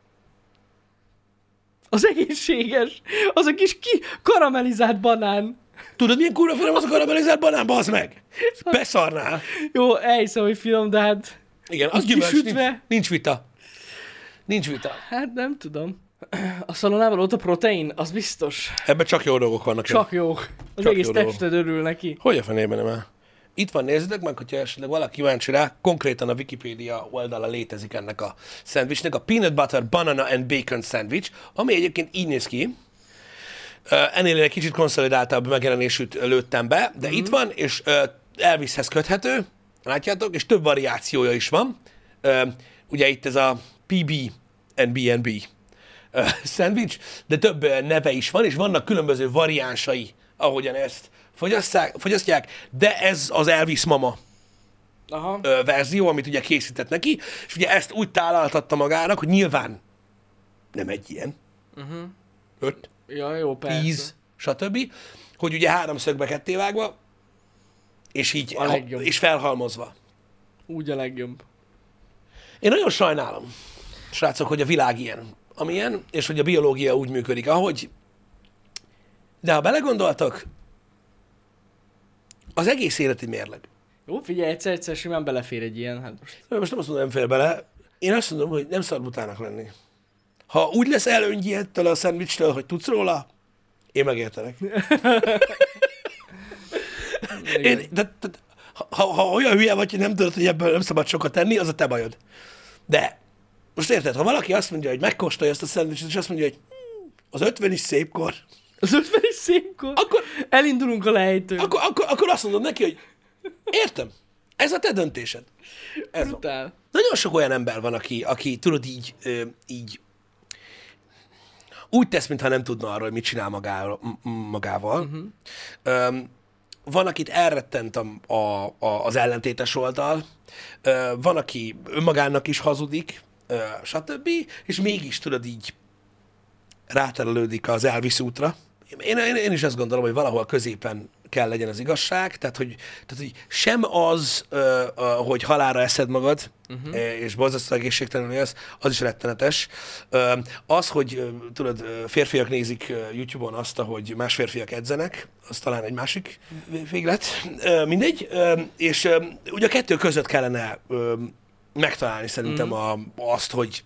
Az egészséges. Az a kis ki karamellizált banán. Tudod, milyen kurva finom az a karamellizált banán, bazd meg? Beszarnál. Jó, elhiszem, hogy finom, de hát... Igen, az Így gyümölcs, kisütve. nincs, nincs vita. Nincs vita. Hát nem tudom. A szalonában ott a protein, az biztos. Ebben csak jó dolgok vannak. Csak jók. Az Csak egész jó dolog. tested örül neki. Hogy a fenében nem el? Itt van, nézzétek meg, hogyha esetleg valaki kíváncsi rá, konkrétan a Wikipédia oldala létezik ennek a szendvicsnek, a Peanut Butter Banana and Bacon Sandwich, ami egyébként így néz ki. Uh, Ennél egy kicsit konszolidáltabb megjelenésűt lőttem be, de mm. itt van, és uh, Elvishez köthető, látjátok, és több variációja is van. Uh, ugye itt ez a pé bé and bé and bé uh, szendvics, de több uh, neve is van, és vannak különböző variánsai, ahogyan ezt fogyasztják, fogyasztják, de ez az Elvis mama Aha. ö, verzió, amit ugye készített neki, és ugye ezt úgy tálaltatta magának, hogy nyilván nem egy ilyen, uh-huh. öt, Ja, jó, persze. tíz, stb., hogy ugye háromszögbe kettévágva, és így, A legjobb. és felhalmozva. Úgy a legjobb. Én nagyon sajnálom, srácok, hogy a világ ilyen, amilyen, és hogy a biológia úgy működik, ahogy. De ha belegondoltak, az egész élet egy mérleg. Jó, figyelj, egyszer-egyszer simán belefér egy ilyen, hát most. Most nem azt mondom, nem fél bele. Én azt mondom, hogy nem szabad butának lenni. Ha úgy lesz előnyi ettől a szendvicstől, hogy tudsz róla, én megértenek. Én, de, de, ha, ha olyan hülye vagy, hogy nem tudod, hogy ebből nem szabad sokat tenni, az a te bajod. De most érted, ha valaki azt mondja, hogy megkóstolja ezt a szendvicset, és azt mondja, hogy hm, az ötven is szépkor, Az ötven is szépkor. akkor, Elindulunk a lejtőn. akkor, akkor, akkor azt mondod neki, hogy értem, ez a te döntésed. Ez van. Brutál. Nagyon sok olyan ember van, aki, aki tudod így, ö, így úgy tesz, mintha nem tudna arról, hogy mit csinál magával. magával. Uh-huh. Öm, van, akit elrettent a, a, a, az ellentétes oldal, ö, van, aki önmagának is hazudik, ö, stb. És mégis tudod így ráterelődik az Elvis útra. Én, én, én is azt gondolom, hogy valahol középen kell legyen az igazság, tehát hogy, tehát, hogy sem az, ö, ö, hogy halálra eszed magad, uh-huh. és borzasztó egészségtelenül élsz, az is rettenetes. Ö, az, hogy ö, tudod, férfiak nézik YouTube-on azt, hogy más férfiak edzenek, az talán egy másik véglet. Ö, mindegy. Ö, és ö, ugye a kettő között kellene ö, megtalálni szerintem uh-huh. a, azt, hogy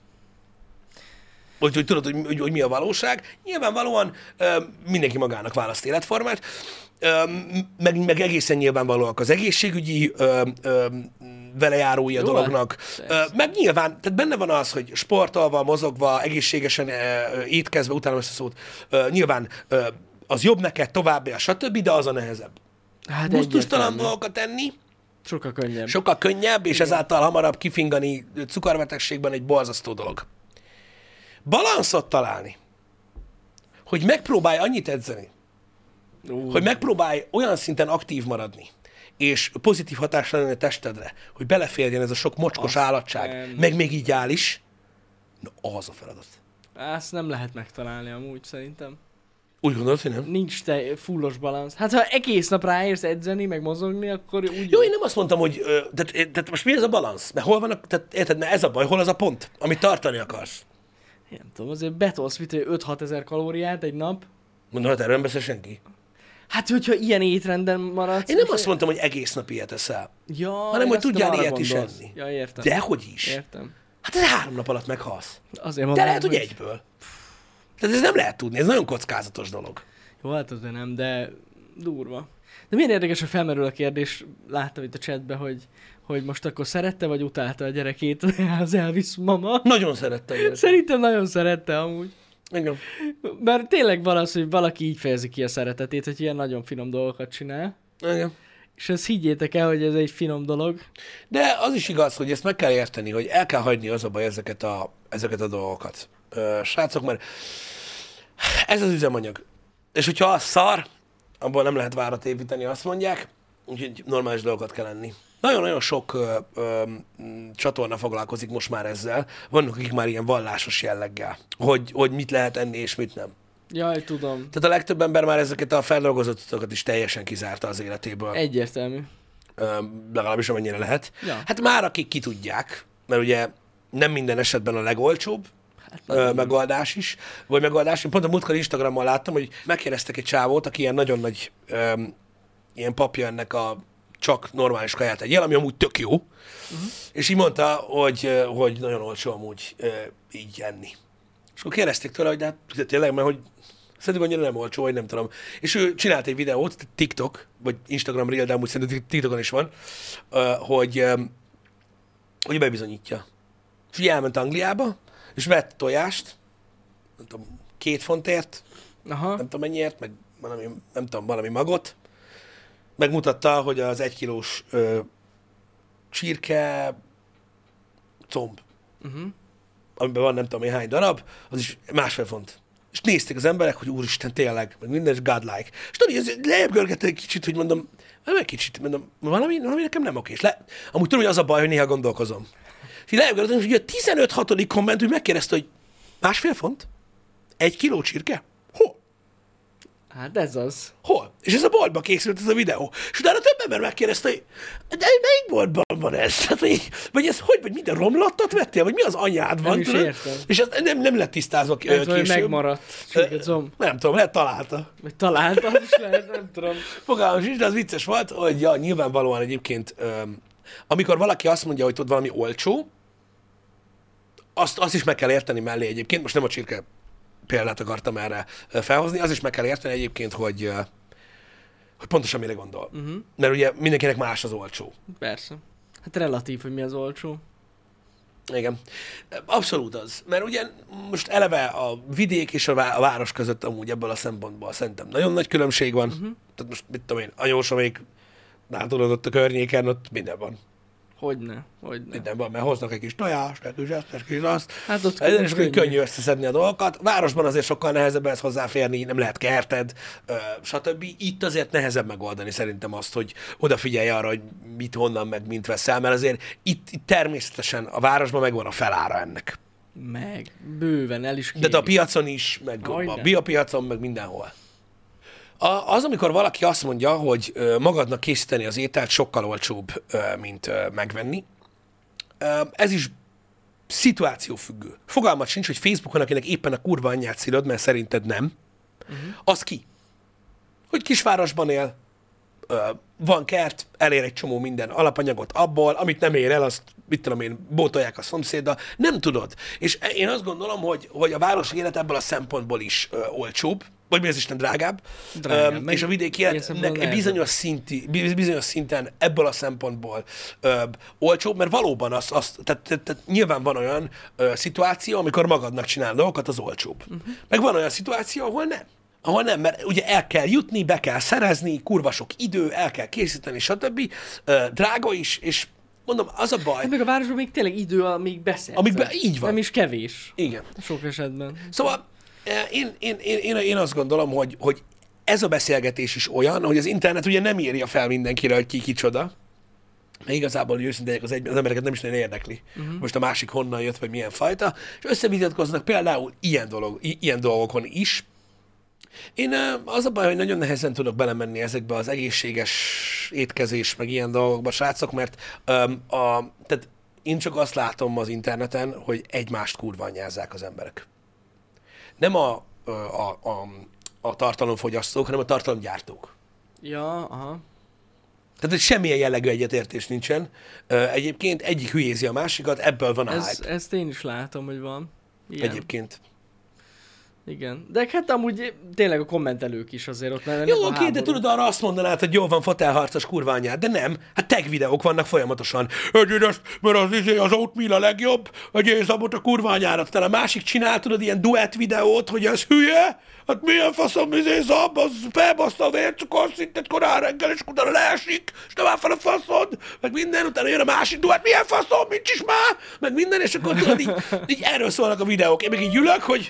Hogy, hogy tudod, hogy, hogy, hogy mi a valóság. Nyilvánvalóan ö, mindenki magának választ életformát, ö, meg, meg egészen nyilvánvalóak az egészségügyi ö, ö, velejárói a Jó, dolognak. Ö, meg nyilván, tehát benne van az, hogy sportolva, mozogva, egészségesen ö, étkezve, utána ezt a szót, ö, nyilván ö, az jobb neked, tovább él, stb., de az a nehezebb. Hát Gusztustalan dolgokat tenni, sokkal könnyebb. sokkal könnyebb, és Igen. ezáltal hamarabb kifingani cukorbetegségben egy borzasztó dolog. Balanszot találni, hogy megpróbálj annyit edzeni, uh. hogy megpróbálj olyan szinten aktív maradni, és pozitív hatással lenni a testedre, hogy beleférjen ez a sok mocskos Azt állatság, nem. meg még így áll is, na az a feladat. Ezt nem lehet megtalálni amúgy szerintem. Úgy gondolod, hogy nem? Nincs te fullos balansz. Hát ha egész nap ráérsz edzeni, meg mozogni, akkor úgy... Jó, én nem azt mondtam, hogy... Ö, tehát, tehát most mi ez a balansz? Mert hol van a... Tehát érted, mert ez a baj, hol az a pont, amit tartani akarsz? Én nem tudom, azért betolsz mit, öt-hat ezer kalóriát egy nap. Mondom, hát erről nem beszél senki. Hát, hogyha ilyen étrenden maradsz... Én nem azt mondtam, hogy egész nap ilyet eszel. Ja, hanem, hogy tudjál ilyet is enni. Ja, értem. Dehogy is. Értem. Hát ez három nap alatt meghalsz. Azért mondom, de lehet, hogy egyből. Tehát ez nem lehet tudni, ez nagyon kockázatos dolog. Jó, hát azért nem, de durva. De milyen érdekes, hogy felmerül a kérdés, láttam itt a chatben, hogy, hogy most akkor szerette, vagy utálta a gyerekét az Elvis mama? Nagyon szerette a gyerekét. Szerintem nagyon szerette amúgy. Igen. Mert tényleg van az, hogy valaki így fejezi ki a szeretetét, hogy ilyen nagyon finom dolgokat csinál. Igen. És ezt higgyétek el, hogy ez egy finom dolog. De az is igaz, hogy ezt meg kell érteni, hogy el kell hagyni az a baj ezeket a, ezeket a dolgokat. Ö, srácok, mert ez az üzemanyag. És hogyha az szar, abból nem lehet várat építeni, azt mondják, úgyhogy normális dolgokat kell enni. Nagyon-nagyon sok ö, ö, csatorna foglalkozik most már ezzel. Vannak, akik már ilyen vallásos jelleggel, hogy, hogy mit lehet enni és mit nem. Jaj, tudom. Tehát a legtöbb ember már ezeket a feldolgozott cuccokat is teljesen kizárta az életéből. Egyértelmű. Ö, legalábbis amennyire lehet. Ja. Hát már akik ki tudják, mert ugye nem minden esetben a legolcsóbb hát, ö, megoldás is, vagy megoldás. Én pont a múltkor Instagramon láttam, hogy megkérdeztek egy csávót, aki ilyen nagyon nagy ö, ilyen papja ennek a csak normális kaját egyél, ami amúgy tök jó, uh-huh. és így mondta, hogy, hogy nagyon olcsó amúgy ö, így enni. És akkor kérdezték tőle, hogy de hát tényleg, mert hogy szerintem annyira nem olcsó, vagy nem tudom. És ő csinált egy videót, TikTok, vagy Instagram Reel, de amúgy szerintem TikTokon is van, hogy, hogy bebizonyítja. És ugye elment Angliába, és vett tojást, nem tudom, két fontért, Aha. nem tudom mennyiért, meg valami, nem tudom, valami magot, megmutatta, hogy az egykilós ö, csirke comb, uh-huh. amiben van nem tudom én hány darab, az is másfél font. És nézték az emberek, hogy úristen, tényleg, meg minden, és godlike. És tudod, ez lejjebb görgettek egy kicsit, hogy mondom, nem egy kicsit, mondom, valami, valami nekem nem oké. És le, amúgy tudom, hogy az a baj, hogy néha gondolkozom. És így lejjebb görgettem, és ugye a tizenöt hatodik komment, hogy megkérdezte, hogy másfél font? Egy kiló csirke? Hol? Hát ez az. Hol? És ez a boltban készült ez a videó. És utána több ember megkérdezte, hogy de melyik boltban van ez? Hát, hogy, vagy ez hogy, vagy minden romlottat vettél? Vagy mi az anyád van? Nem is tudod? értem. És ez nem, nem lett tisztázva Ez később. vagy megmaradt. Csirkecom. Nem tudom, lehet találta. Vagy találtam is lehet, nem tudom. Fogalmam sincs, de az vicces volt, hogy ja, nyilvánvalóan egyébként, öm, amikor valaki azt mondja, hogy tud valami olcsó, azt, azt is meg kell érteni mellé egyébként, most nem a csirke példát akartam erre felhozni, az is meg kell érteni egyébként, hogy, hogy pontosan mire gondol. Uh-huh. Mert ugye mindenkinek más az olcsó. Persze. Hát relatív, hogy mi az olcsó. Igen. Abszolút az. Mert ugye most eleve a vidék és a város között amúgy ebből a szempontból szerintem nagyon nagy különbség van. Uh-huh. Tehát most mit tudom én, anyósomék, nálad ott a környéken, ott minden van. Hogyne, hogyne. Minden van, mert hoznak egy kis tojást, egy kis ezt, egy kis azt. Hát ott Ez is könnyű. könnyű összeszedni a dolgokat. Városban azért sokkal nehezebb ehhez hozzáférni, nem lehet kerted, stb. Itt azért nehezebb megoldani szerintem azt, hogy odafigyelj arra, hogy mit, honnan, meg mint veszel, mert azért itt, itt természetesen a városban megvan a felára ennek. Meg, bőven el is kérik. De a piacon is, meg Hogyne. a biopiacon, meg mindenhol. A, az, amikor valaki azt mondja, hogy ö, magadnak készíteni az ételt sokkal olcsóbb, ö, mint ö, megvenni, ö, ez is szituációfüggő. Fogalmat sincs, hogy Facebookon, akinek éppen a kurva anyját szilod, mert szerinted nem, uh-huh. az ki? Hogy kisvárosban él, ö, van kert, elér egy csomó minden alapanyagot abból, amit nem ér el, azt mit tudom én, bótolják a szomszéddal, nem tudod. És én azt gondolom, hogy, hogy a városi élet ebből a szempontból is ö, olcsóbb, vagy mi az Isten drágább, Drágább. um, és a vidéki életnek egy bizonyos, szinti, bizonyos szinten ebből a szempontból ö, olcsóbb, mert valóban az, az tehát, tehát, tehát nyilván van olyan ö, szituáció, amikor magadnak csinál dolgokat, az olcsóbb. Uh-huh. Meg van olyan szituáció, ahol nem. Ahol nem, mert ugye el kell jutni, be kell szerezni, kurva sok idő, el kell készíteni, stb. Ö, drága is, és mondom, az a baj. Hát meg a városban még tényleg idő, amíg beszélsz. Amíg be, így van. Nem is kevés. Igen. Sok esetben. Szóval én, én, én, én, én azt gondolom, hogy, hogy ez a beszélgetés is olyan, hogy az internet ugye nem írja fel mindenkire, hogy ki kicsoda. Mert igazából, hogy őszintén az, egy, az embereket nem is nagyon érdekli. Uh-huh. Most a másik honnan jött, vagy milyen fajta. És összevitatkoznak például ilyen, dolog, i- ilyen dolgokon is. Én az a baj, hogy nagyon nehezen tudok belemenni ezekbe az egészséges étkezés, meg ilyen dolgokba, srácok, mert um, a, tehát én csak azt látom az interneten, hogy egymást kurva anyázzák az emberek. Nem a, a, a, a tartalomfogyasztók, hanem a tartalomgyártók. Ja, aha. Tehát, hogy semmilyen jellegű egyetértés nincsen. Egyébként egyik hülyézi a másikat, ebből van a Ez, hype. ezt én is látom, hogy van. Igen. Egyébként. Igen. De hát amúgy tényleg a kommentelők is azért ott mennek. Jó, oké, de tudod, arra azt mondanád, hogy jó van, fotelharcos kurva anyád, de nem. Hát tag videók vannak folyamatosan. Egyéb ezt, mert az, izé, az oatmeal a legjobb, egyéb zabot a kurva anyárat. Te a másik csinál, tudod, ilyen duett videót, hogy ez hülye, hát milyen faszom, izé, zab, az felbaszta a vércukorszintet korán reggel, és utána leesik, és nem áll fel a faszod, meg minden, utána jön a másik duett, milyen faszom, nincs is már, meg minden, és akkor tudod, így, így erről szólnak a videók. Én meg így ülök, hogy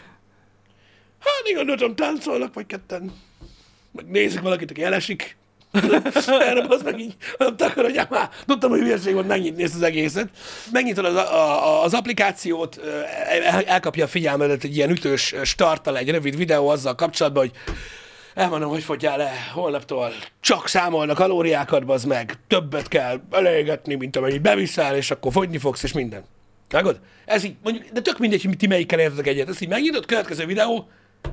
hát igen, ötöm táncolnak, vagy ketten. Meg nézik valakit, aki elesik. Erre az meg így, mondtam, hogy már tudtam, hogy hülyeség volt megnyitni ezt az egészet. Megnyitod az, a, a, az applikációt, el, elkapja a figyelmedet egy ilyen ütős starttal, egy rövid videó azzal kapcsolatban, hogy elmondom, hogy fogyjál le holnaptól. Csak számolnak kalóriákat, bazd meg. Többet kell elégetni, mint amennyit beviszel, és akkor fogyni fogsz, és minden. Vágod? Ez így, mondjuk, de tök mindegy, hogy ti melyikkel értetek egyet. Ezt így megnyitod, következő videó,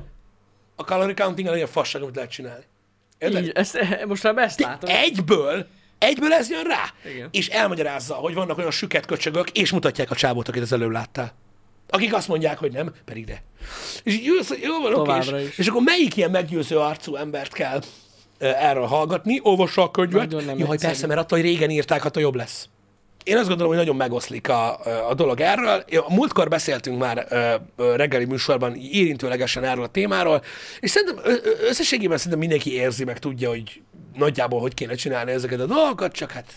a calorie counting a fasság, amit lehet csinálni. Érted? Így, ezt, most már ezt látom. Egyből, egyből ez jön rá. Igen. És elmagyarázza, hogy vannak olyan süket köcsögök, és mutatják a csábot, akit az előbb láttál. Akik azt mondják, hogy nem, pedig de. És így jössz, jó van, oké, és, és akkor melyik ilyen meggyőző arcú embert kell uh, erről hallgatni, olvassa a könyvet. Jaj, persze, mert attól, hogy régen írták, attól jobb lesz. Én azt gondolom, hogy nagyon megoszlik a, a dolog erről. A múltkor beszéltünk már ö, reggeli műsorban érintőlegesen erről a témáról, és szerintem összességében szerintem mindenki érzi, meg tudja, hogy nagyjából hogy kéne csinálni ezeket a dolgokat, csak hát...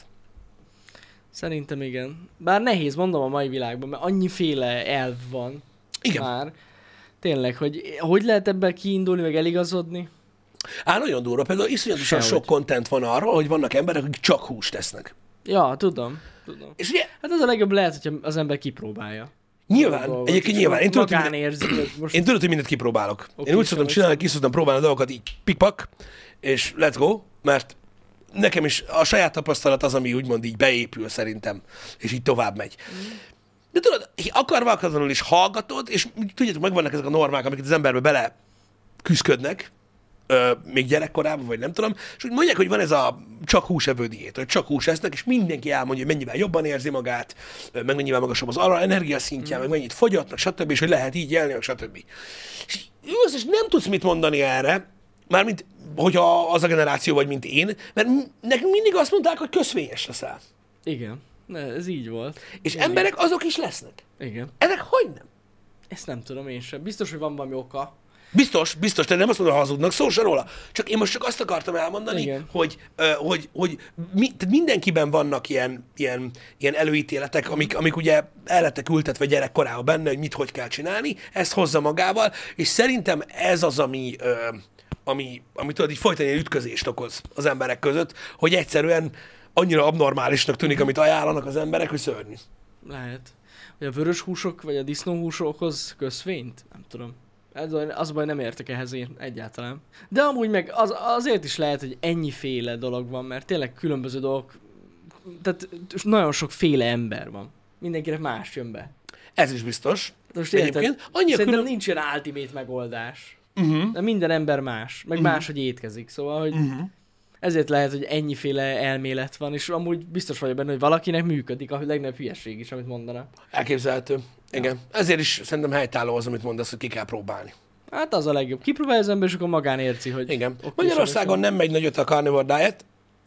Szerintem igen. Bár nehéz, mondom, a mai világban, mert annyiféle elv van. Igen. Már. Tényleg, hogy hogy lehet ebben kiindulni, meg eligazodni? Á, nagyon durva. Például iszonyatosan sok content van arról, hogy vannak emberek, akik csak húst tesznek. Ja, tudom. tudom. És ugye... Hát az a legjobb lehet, hogyha az ember kipróbálja. Nyilván, dolgot, egyébként és nyilván. Én tudod, hogy magán minden- érzi, hogy most Én tudod, hogy mindent kipróbálok. Oké, Én úgy sem szoktam vagy csinálni, hogy ki szoktam próbálni a dolgokat így pikpak, és let's go, mert nekem is a saját tapasztalat az, ami úgymond így beépül szerintem, és így tovább megy. De tudod, akarva akaratlanul is hallgatod, és tudjátok, megvannak ezek a normák, amiket az emberbe bele küszködnek, ö, még gyerekkorában, vagy nem tudom, és úgy mondják, hogy van ez a csak húsevő diét, hogy csak hús esznek, és mindenki elmondja, hogy mennyivel jobban érzi magát, ö, meg mennyivel magasabb az arra energiaszintje, mm. meg mennyit fogyott, meg stb., és hogy lehet így élni, meg stb. És ülsz, és nem tudsz mit mondani erre, mármint, hogyha az a generáció vagy, mint én, mert nekünk mindig azt mondták, hogy köszvényes leszel. igen, ne, ez így volt. És Igen. emberek azok is lesznek. Igen. Ezek hogy nem? Ezt nem tudom én sem. Biztos, hogy van valami oka. Biztos, biztos, te nem azt mondod, hogy hazudnak, szó se róla. Csak én most csak azt akartam elmondani, Igen. hogy, uh, hogy, hogy mi, tehát mindenkiben vannak ilyen, ilyen, ilyen előítéletek, amik, amik ugye el lettek ültetve gyerekkorában benne, hogy mit hogy kell csinálni, ezt hozza magával, és szerintem ez az, ami, uh, ami, ami tudod, így folyton ilyen ütközést okoz az emberek között, hogy egyszerűen annyira abnormálisnak tűnik, amit ajánlanak az emberek, hogy szörnyű. Lehet. Hogy a vörös húsok, vagy a disznóhúsokhoz köszvényt? Nem tudom. Ez baj- az baj, nem értek ehhez én egyáltalán. De amúgy meg az, azért is lehet, hogy ennyiféle dolog van, mert tényleg különböző dolgok, tehát nagyon sokféle ember van. Mindenkinek más jön be. Ez is biztos. De most érted, Egyébként annyi a szerintem külön... nincs ilyen ultimate megoldás. Uh-huh. De minden ember más, meg Mhm. más, hogy étkezik, szóval, hogy Uh-huh. ezért lehet, hogy ennyiféle elmélet van, és amúgy biztos vagyok benne, hogy valakinek működik, a legnagyobb hülyeség is, amit mondanak. Elképzelhető. Igen. Ezért is szerintem helytálló az, amit mondasz, hogy ki kell próbálni. Hát az a legjobb. Kipróbálja az ember, és akkor magán érzi, hogy... Igen. oké, Magyarországon nem megy nagyot a carnivore diet.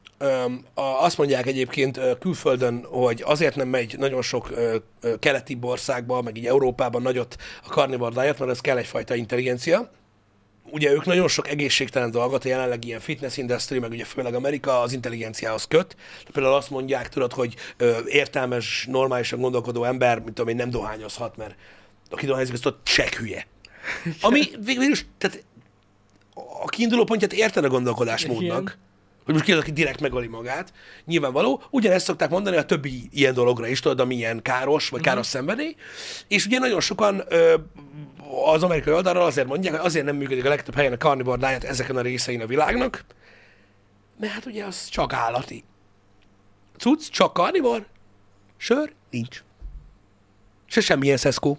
Öm, a, azt mondják egyébként ö, külföldön, hogy azért nem megy nagyon sok ö, ö, keleti országban, meg így Európában nagyot a carnivore diet, mert ez kell egyfajta intelligencia. Ugye ők nagyon sok egészségtelen dolgot, a jelenleg ilyen fitness industry, meg ugye főleg Amerika az intelligenciához köt. De például azt mondják, tudod, hogy ö, értelmes, normálisan gondolkodó ember, mint tudom én, nem dohányozhat, mert aki dohányozik, az ott csekk hülye. Ami végül is, tehát a kiinduló pontját érted a gondolkodásmódnak, Igen. hogy most ki az, aki direkt megöli magát, nyilvánvaló. Ugyanezt szokták mondani a többi ilyen dologra is, tudod, ami ilyen káros, vagy káros szenvedély. És ugye nagyon sokan ö, az amerikai oldalról azért mondják, hogy azért nem működik a legtöbb helyen a carnivore diet ezeken a részein a világnak, mert hát ugye az csak állati. Cucc, csak carnivore, sör, nincs. Se semmilyen szeszkó.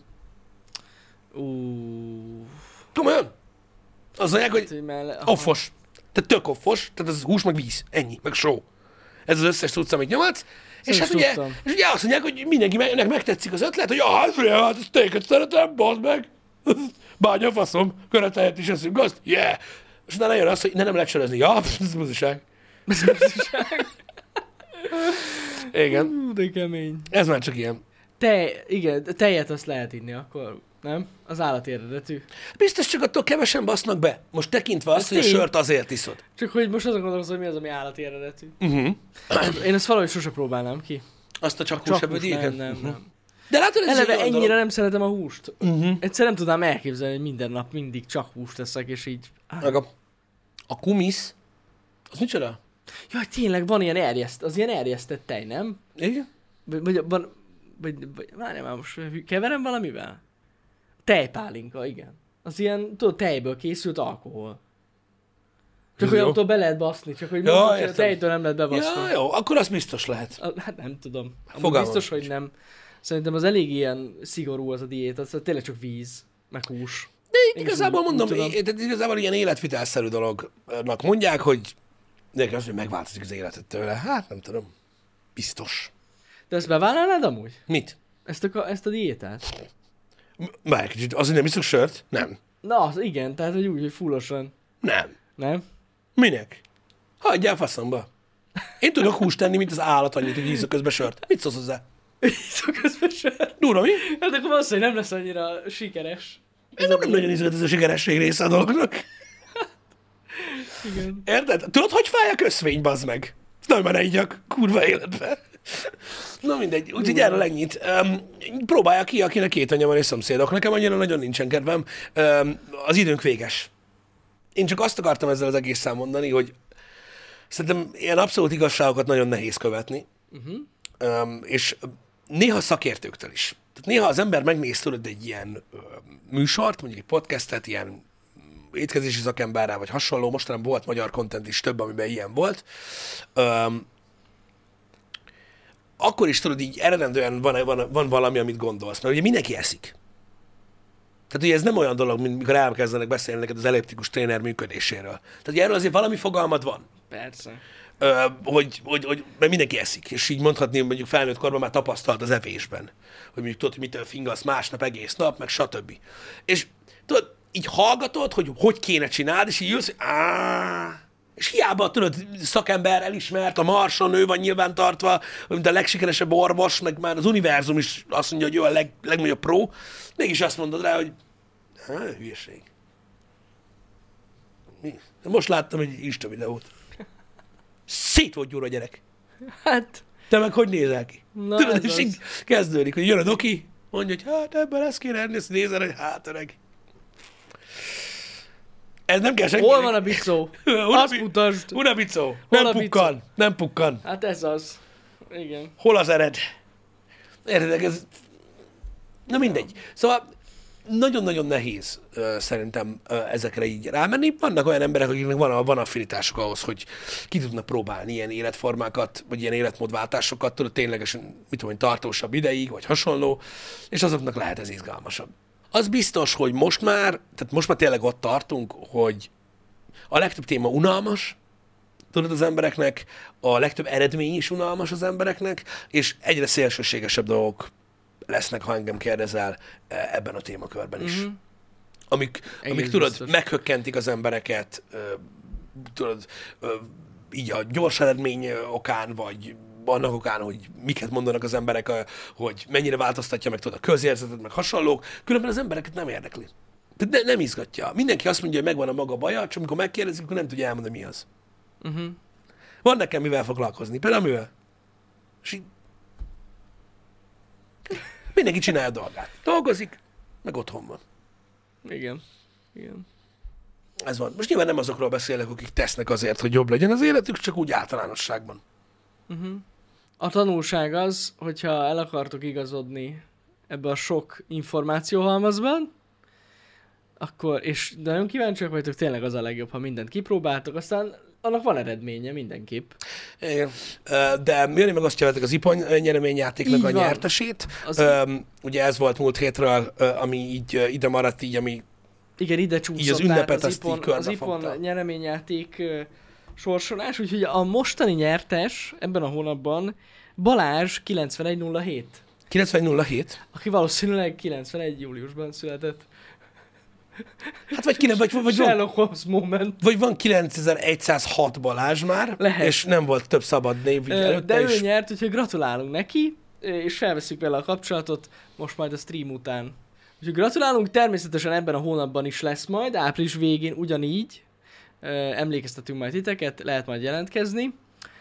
Ú, Komolyan? Az mondják, hogy hogy melle... aha. offos. Tehát tök offos, tehát az hús, meg víz. Ennyi, meg só. Ez az összes cucc, amit nyomadsz. És is hát ugye, tudtam. és ugye azt mondják, hogy mindenkinek megtetszik az ötlet, hogy ah, hát figyelj, hát ezt téket szeretem, bazd meg. Bánya faszom, köreteljet is eszünk, azt, yeah. És utána jön az, hogy ne, nem lehet sörözni. Ja, pff, ez buziság. Ez buziság. Igen, Ú, de kemény. ez már csak ilyen. Te, igen, tejet azt lehet inni akkor, nem? Az állati eredetű. Biztos csak attól kevesen basznak be. Most tekintve azt, Ez hogy a tény. sört azért iszod. Csak hogy most azon gondolkozom, hogy mi az, ami állati eredetű. Uh-huh. Én ezt valahogy sose próbálnám ki. Azt a csak Csak húsevő hús, nem, diéket? nem, Uh-huh. nem. De látod, ez is Eleve egy olyan ennyire dolog. nem szeretem a húst. Uh-huh. Egyszer nem tudnám elképzelni, hogy minden nap mindig csak húst teszek, és így... Á, Meg a, a kumisz, az micsoda? jaj, tényleg van ilyen erjeszt, az ilyen erjesztett tej, nem? Igen? Vagy, vagy, van, vagy, vagy várjál már most, keverem valamivel? Tejpálinka, igen. Az ilyen, tudod, tejből készült alkohol. Csak Ez hogy jó. attól be lehet baszni, csak hogy Ja, mondod, hogy a értem. tejtől nem lehet bebaszni. Ja, jó, akkor az biztos lehet. A- Hát nem tudom. Amúgy Fogalmam biztos, sincs. hogy nem. Szerintem az elég ilyen szigorú az a diéta, az tényleg csak víz, meg hús. De Én igazából is úgy- mondom, úgy tudom. é- tehát igazából ilyen életvitelszerű dolognak mondják, hogy neki azt, hogy megváltozik az életed tőle. Hát nem tudom. Biztos. De ezt bevállalnád amúgy? Mit? Ezt a, ezt a diétát? Már egy kicsit, azért nem iszok sört? Nem. Na, az igen, tehát hogy úgy, hogy fullosan. Nem. Nem? Minek? Hagyjál faszomba. Én tudok húst tenni, mint az állat annyit, hogy iszok közben sört. Mit szólsz hozzá? Iszok közben sört. Durva, mi? Hát akkor valószínűleg nem lesz annyira sikeres. Ez nem, nem nagyon izgat ez a sikeresség része a dolognak. Igen. Érted? Tudod, hogy fáj a köszvény, bazd meg? Nem, már ne igyak, kurva életbe. Na mindegy, úgyhogy erről ennyit. Um, próbálja ki, akinek két anyja van és szomszédok. Nekem annyira nagyon nincsen kedvem. Um, az időnk véges. Én csak azt akartam ezzel az egésszel mondani, hogy szerintem ilyen abszolút igazságokat nagyon nehéz követni. Uh-huh. Um, és néha szakértőktől is. Tehát néha az ember megnéz tudod egy ilyen ö, műsort, mondjuk egy podcastet, ilyen étkezési szakemberrel, vagy hasonló, mostanában volt magyar content is több, amiben ilyen volt. Öm, akkor is tudod, így eredendően van, van, van valami, amit gondolsz, mert ugye mindenki eszik. Tehát ugye ez nem olyan dolog, mint mikor elkezdenek beszélni neked az elliptikus tréner működéséről. Tehát ugye erről azért valami fogalmad van. Persze. Ö, hogy, hogy, hogy, mert mindenki eszik, és így mondhatni, hogy mondjuk felnőtt korban már tapasztalt az evésben. Hogy mondjuk tudod, hogy mitől fingasz másnap, egész nap, meg stb. És tudod, így hallgatod, hogy hogy kéne csinálni, és így jössz, hogy áh, és hiába, tudod, szakember elismert, a Marson ő van nyilván tartva, mint a legsikeresebb orvos, meg már az univerzum is azt mondja, hogy ő a leg, legnagyobb pro, mégis azt mondod rá, hogy há, hülyeség. Mi? Most láttam egy Insta videót. Szét volt gyúrva a gyerek. Hát... Te meg hogy nézel ki? Na, Tudod, ez és az. így kezdődik, hogy jön a doki, mondja, hogy hát ebben ezt kéne enni, ezt nézel, hogy hát öreg. Ez nem kell senkinek. Hol van a bicó? Azt mutasd. Hol a bicó? Hol Nem a pukkan. Nem pukkan. Hát ez az. Igen. Hol az ered? Érted, ez... Na mindegy. Szóval nagyon-nagyon nehéz uh, szerintem uh, ezekre így rámenni. Vannak olyan emberek, akiknek van, van affinitásuk ahhoz, hogy ki tudnak próbálni ilyen életformákat, vagy ilyen életmódváltásokat, tudod, ténylegesen, mit tudom, tartósabb ideig, vagy hasonló, és azoknak lehet ez izgalmasabb. Az biztos, hogy most már, tehát most már tényleg ott tartunk, hogy a legtöbb téma unalmas, tudod, az embereknek, a legtöbb eredmény is unalmas az embereknek, és egyre szélsőségesebb dolgok lesznek, ha engem kérdezel ebben a témakörben is. Mm-hmm. Amik, amik tudod, biztos. Meghökkentik az embereket, tudod, így a gyors eredmény okán, vagy annak okán, hogy miket mondanak az emberek, hogy mennyire változtatja meg tudod, a közérzetet, meg hasonlók, különben az embereket nem érdekli. Tehát ne, nem izgatja. Mindenki azt mondja, hogy megvan a maga baja, csak amikor megkérdezik, akkor nem tudja elmondani, mi az. Uh-huh. Van nekem mivel foglalkozni. Például mivel? És így... Mindenki csinálja a dolgát. Dolgozik, meg otthon van. Igen. Igen. Ez van. Most nyilván nem azokról beszélek, akik tesznek azért, hogy jobb legyen az életük, csak úgy általánosságban. Uh-huh. A tanulság az, hogyha el akartok igazodni ebbe a sok információhalmazban, akkor, és nagyon kíváncsiak vagytok, tényleg az a legjobb, ha mindent kipróbáltok, aztán annak van eredménye mindenképp. Igen. De Jani megosztja veletek az ipon nyereményjátéknak Így a van. nyertesét. Az... Um, ugye ez volt múlt hétről, ami így ide maradt, így, ami Igen, ide csúszott így az ünnepet, az azt ipon, így az ipon körbefogta. nyereményjáték uh, sorsolás, úgyhogy a mostani nyertes ebben a hónapban Balázs kilencvenegy nulla hét, kilencvenegy nulla hét? aki valószínűleg kilencvenegy júliusban született. Hát vagy, kine, vagy, vagy, van, Sherlock Holmes moment. vagy van kilencezer-egyszázhat Balázs már, Lehet. és nem volt több szabad név így Ö, előtte De ő is. nyert, úgyhogy gratulálunk neki, és felveszünk vele a kapcsolatot most majd a stream után. Úgyhogy gratulálunk, természetesen ebben a hónapban is lesz majd, április végén ugyanígy. Ö, Emlékeztetünk majd titeket, lehet majd jelentkezni.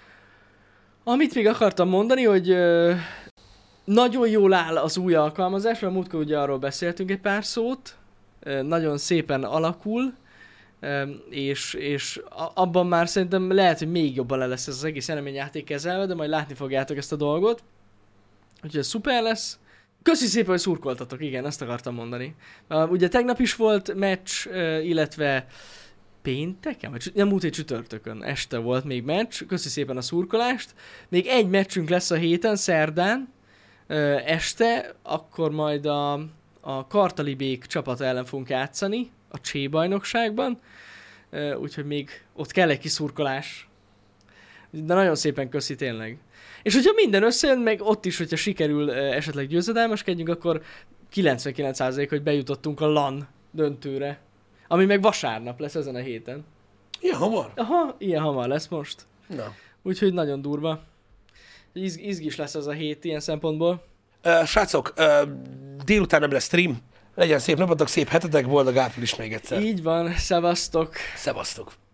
Amit még akartam mondani, hogy ö, nagyon jól áll az új alkalmazás, mert múltkor ugye arról beszéltünk egy pár szót, ö, nagyon szépen alakul, ö, és, és abban már szerintem lehet, hogy még jobban le lesz ez az egész nyereményjáték kezelve, de majd látni fogjátok ezt a dolgot. Úgyhogy ez szuper lesz. Köszi szépen, hogy szurkoltatok, igen, ezt akartam mondani. Uh, ugye tegnap is volt meccs, uh, illetve pénteken, vagy nem múlt egy csütörtökön este volt még meccs. Köszi szépen a szurkolást. Még egy meccsünk lesz a héten, szerdán uh, este, akkor majd a, a Kartalibék csapata ellen fogunk játszani a Csé bajnokságban. Uh, úgyhogy még ott kell egy kis szurkolás. De nagyon szépen köszi tényleg. És hogyha minden összejön, meg ott is, hogyha sikerül uh, esetleg győzedelmeskedjünk, akkor kilencvenkilenc százalék, hogy bejutottunk a LAN döntőre. Ami meg vasárnap lesz ezen a héten. Ilyen hamar? Aha, ilyen hamar lesz most. Na. Úgyhogy nagyon durva. Iz- izgis lesz ez a hét ilyen szempontból. Uh, srácok, uh, délután nem lesz stream. Legyen szép napotok, szép hetetek, boldog április még egyszer. Így van, szevasztok! Szevasztok!